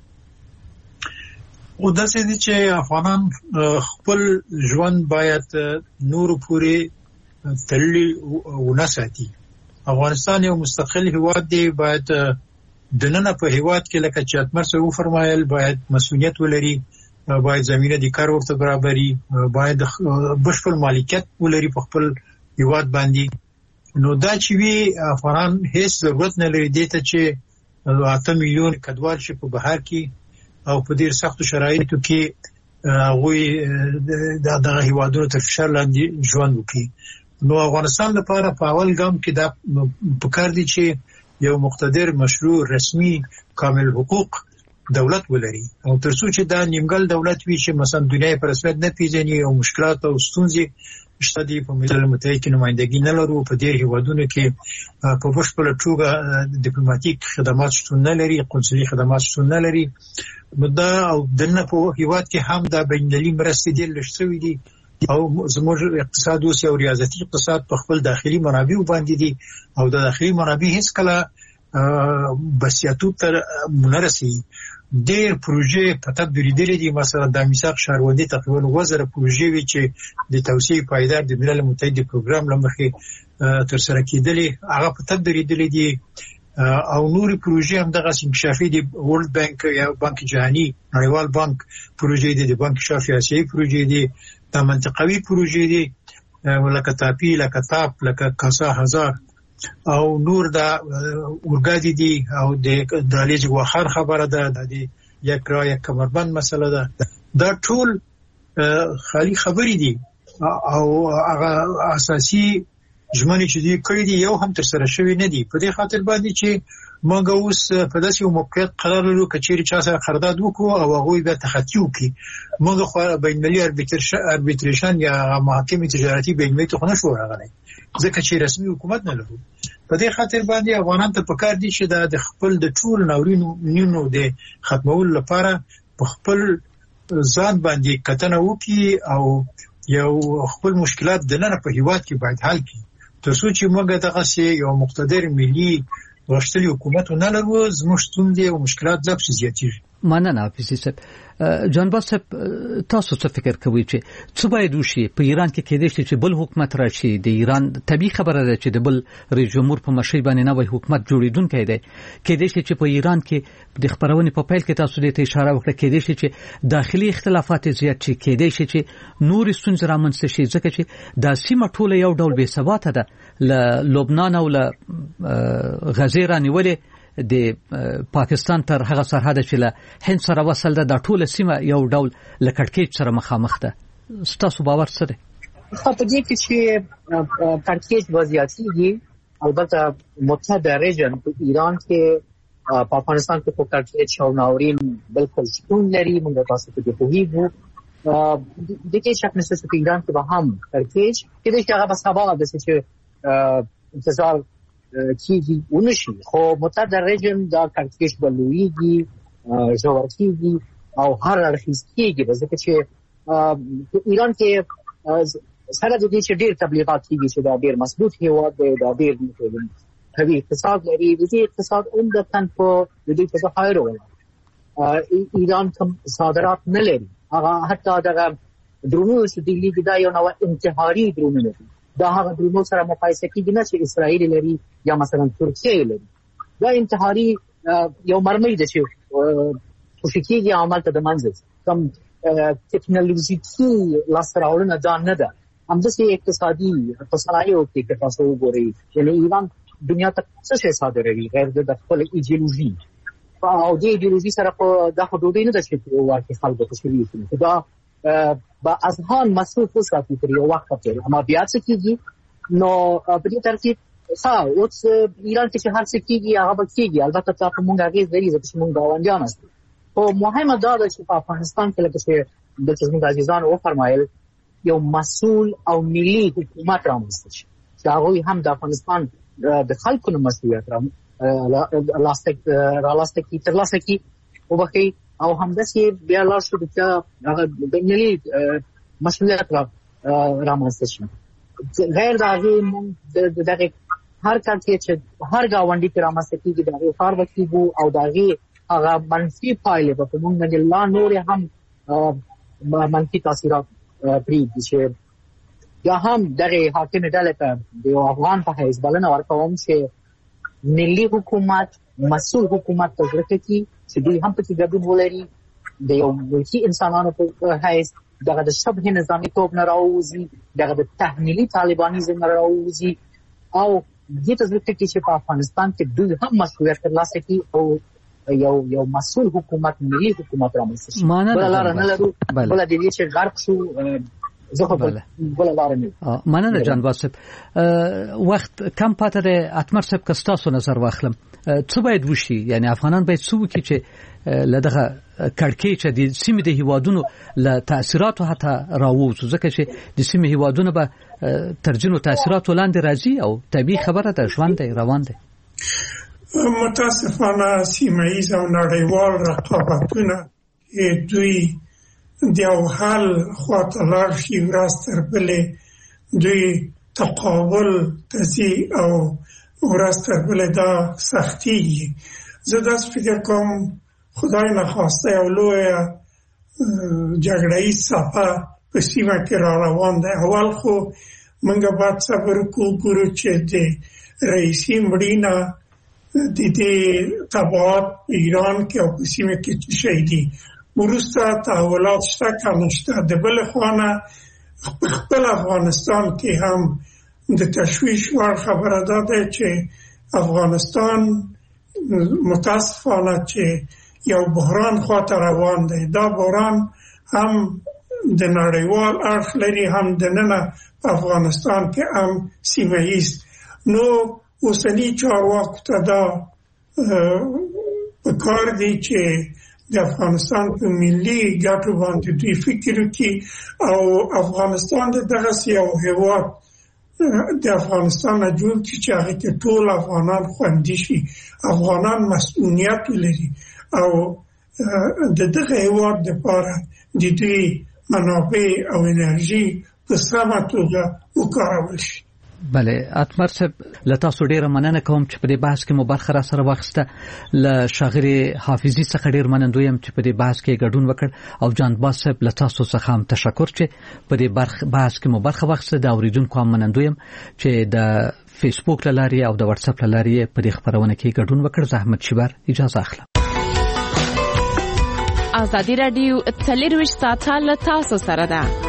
او داسې دي چې افغانان خپل ژوند باید نور پورې تړلی ونه ساتي. افغانستان یو مستقل هیواد دی، باید دننه په هیواد کې لکه چې اتمر صاحب وفرمایل باید مسؤلیت ولري، باید زمینه د کار ورته برابري، باید بشپړ مالکیت ولري په خپل هیواد باندې. نو دا چې وی افغانان هیڅ ضرورت نه لري دته چې 8 میلیون کډوال شي په بهر کې او په ډیر سختو شرایطو کې هغوی دغه هیوادونو تر فشار لاندې ژوند وکړي. نو افغانستان لپاره په اول ګام کې دا پکار دي چې یو مقتدر، مشروع، رسمي، کامل حقوق دولت ولري. او ترڅو چې دا نیمګل دولت وي چې مثلا دنیا په رسمیت نه پیژني او مشکلات او ستونزې شته دي، په ملل متحد کې نمائندګي نه لرو، په ډېر هیوادونو کې په بشپړه توګه ډیپلوماټیک خدمات شتون نه لري، قونسلي خدمات شتون نه لري. نو دا او دنه په هیواد کې هم دا بینالمللي مرستې ډېر لږ شوي دي او زموږ اقتصاد اوس یو ریاضتي اقتصاد په خپل داخلي منابعو باندې دي او د داخلي منابع هیڅ کله بسیاتو تر منرسي. ډېر پروژې په تدبیر دي، مثلا د میثاق شهروندي تقریبا 1000 پروژې وی چې د توسعه پایدار د ملل متحد پروګرام لمخې تر سره کېدلې، هغه په تدبیر دي او نوري پروژې هم دغه انکشافي دي. ورلد بانک یا بانک جهاني، نړیوال بانک پروژې دي، د بانک شافي آسیایي پروژې دي، د منطقوي پروژې دي لکه تاپی، لکه تاپ، لکه کاسا هزار او نور دا اورګادي دي او د دالیز وخر خبره ده، د یک را یک کمربند مسله ده. دا ټول خالی خبرې دي او هغه اساسي ژمنې چې دي کړې دي یو هم تر سره شوی نه دي. په دې خاطر باندې چې موږ اوس په داسې یو موقعیت قرار لرو چې چیرې چا سره قرارداد وکړو او هغه به تخطی وکړي. موږ خو بین‌المللي اربیتریشن یا محاکمه تجارتي بین‌المللي ته نشو راغلی ځکه چې رسمي حکومت نه لرو. په دې خاطر باندې افغانان ته پکار دي چې د خپل د ټول ناورینونو د ختمولو لپاره په خپل ځان باندې کتنه وکړي او یو خپل مشکلات د نن په هیواد کې باید حل کړي ترڅو چې موږ دغه یو مقتدر ملي غښتلي حکومت نه لرو زموږ ستونزې او مشکلات لا پسې زیاتېږي. مننه حافظ صاحب. جانباز صاحب تاسو څه فکر کوئ چې څه باید وشي په ایران کې کېدای شي چې بل حکومت راشي د ایران طبيعي خبره ده چې د بل رئیس جمهور په مشرۍ باندې نوی حکومت جوړیدونکی دی کېدای شي چې په ایران کې د خبرونې په پیل کې تاسو ته اشاره وکړه کېدای شي چې داخلي اختلافات زیات شي کېدای شي چې نور ستونزې رامنځته شي ځکه چې دا سیمه ټوله یو ډول بې ثباته ده ل لبنان او ل غزې رانیولې د پاکستان تر هغه سرحد چې له هند سره وصل ده د ټوله سیمه یو ډول لکړکېچ سره مخامخ ده ستاسو باور څه دی؟ خو په دې کې چې کړکېچ وضعیتي البته متحده ریجن په ایران کې په افغانستان کې په کړکېچ او ناورین بالکل شتون لري موږ تاسو ته پوهیږو د دې شک نشته چې ایران کې به هم کړکېچ کې د هغه بس سبا د چې انتظار کیږي ونشي خو متحده ریجن دا کړکېچ بلويږي ژورتيږي او هر اړخیز کیږي ځکه چې ایران کې سره د دې چې ډېر تبلیغات کیږي چې دا ډېر مضبوط هیواد دی دا ډېر قوي اقتصاد لري د دې اقتصاد عمدتاً په دې په ظاهر ولا ایران کوم صادرات نه لري هغه حتی دا درونو چې د لیګ دا یو نوع انتحاري درونو لري دا هغه درونو سره مقایسه کیږي نه چې اسرائیل لري یا مثلا ترکیه لري دا انتحاري یو مرمۍ ده چې فکري عمل ته د منځ کم ټکنالوژیکي لاسراوړنه دا نه ده همداسې اقتصادي صنایعو کې تاسو وګورئ چې ایران دنیا ته څه شي صادروي غیر د خپل ایدئولوژي او د ایدئولوژي سره په دغه ډوډۍ نه ده چې واکه خلکو ته شوي دا با اذهان مصروف وساتي پر یو وخت پورې اما بیا څه کیږي نو په دې ترتیب اوس ایران کې هر څه کیږي هغه به کیږي البته تاسو مونږ هغه ځای چې مونږ غونډیان است او مهمه دا ده چې په افغانستان کې لکه چې د څنګه عزیزان او فرمایل یو مسؤل او ملي حکومت رامنځته شي چې هغه هم د افغانستان د خلکو نو مسؤلیت رالاسته کی ترلاسه کی وبخي او همداسې بیا لا شو چې هغه د ملي مسؤلیت رامنځته شي غیر دا دغه هر کار چې هر گاونډي کې رامنځته کیږي دا کار وکړي او داغه هغه منفي پایله په موږ باندې لا نور هم منفي تاثیرات پریږدي چې یا هم دغه حاکم ډلې د افغان په حیث بلنه ورکوم چې ملي حکومت مسؤل حکومت تجربه کوي چې دوی هم په کې ګډون ولري د یو ملکي انسانانو په حیث دغه د شبه نظامي توپ نه راوځي دغه د تحمیلي طالبانیزم نه راوځي او دې تجربه کې چې په افغانستان کې دوی هم مسؤلیت ترلاسه کوي او یو مسؤل حکومت ملي حکومت رامنځته شي بل لار نه لرو بل د دې چې غرق شو مننه جانباز صاحب وخت کم پاتې ده اتمر صاحب کستاسو نظر واخلم څه باید وشي یعنی افغانان باید څه وکړي چې لدغه کړکېچ د سیمې د هیوادونو له تاثیراتو حتی راووځي ځکه چې د سیمې هیوادونو به ترجمه تاثیراتو لاندې راځي او طبيعي خبره ده ژوند دی روان دی متاسفانه سیمه‌ایز او نړیوال رقابتونه دوی د یو حل خواته لاړ شي ورځ تر بلې دوی تقابل تزي او ورځ تر بلې دا سختيږي زه داس فکر کوم خدای نه خواسته یو لویه جګړه‌ای صفه په سیمه کې را روان ده اول خو موږ باید صبر وکړو چې د رئیسي مړینه د دې تبعات ایران کې او په سیمه کې شي دي ورسته تحولات شته کنهشته د بل خوانه خپل افغانستان کې هم د تشویش وړ خبره ده چې افغانستان متاسفانه چې یو بحران خواته روان دی دا بحران هم د نړیوال اړخ لري هم د ننه په افغانستان کې هم سیمه ایست نو اوسنی چارواکو ته دا کار دی چې د افغانستان په ملي ګټو باندې دوی فکر وکړي او افغانستان دغه یو هیواد د افغانستان جوړ چې هغه کې ټول افغانان خوندي شي افغانان مسؤلیت لري او دغه هیواد لپاره د دوی منابع او انرژي په سمه توګه وکارول شي. بله اتمر صاحب له تاسو ډیره مننه کوم چې په دې بحث کې مو برخه را سره واخیسته. له ښاغلي حافظي څخه ډیر منندوی یم چې په دې بحث کې ګډون وکړ او جانباز صاحب له تاسو څخه هم تشکر چې په دې بحث کې مو برخه واخیسته. د اوریدونکو هم منندوی یم چې د فیسبوک له لارې او د واتس اپ له لارې په دې خبرونه کې ګډون وکړ. زحمت شیبر اجازه اخلم. ازادي رادیو 24 ساعته له تاسو سره ده.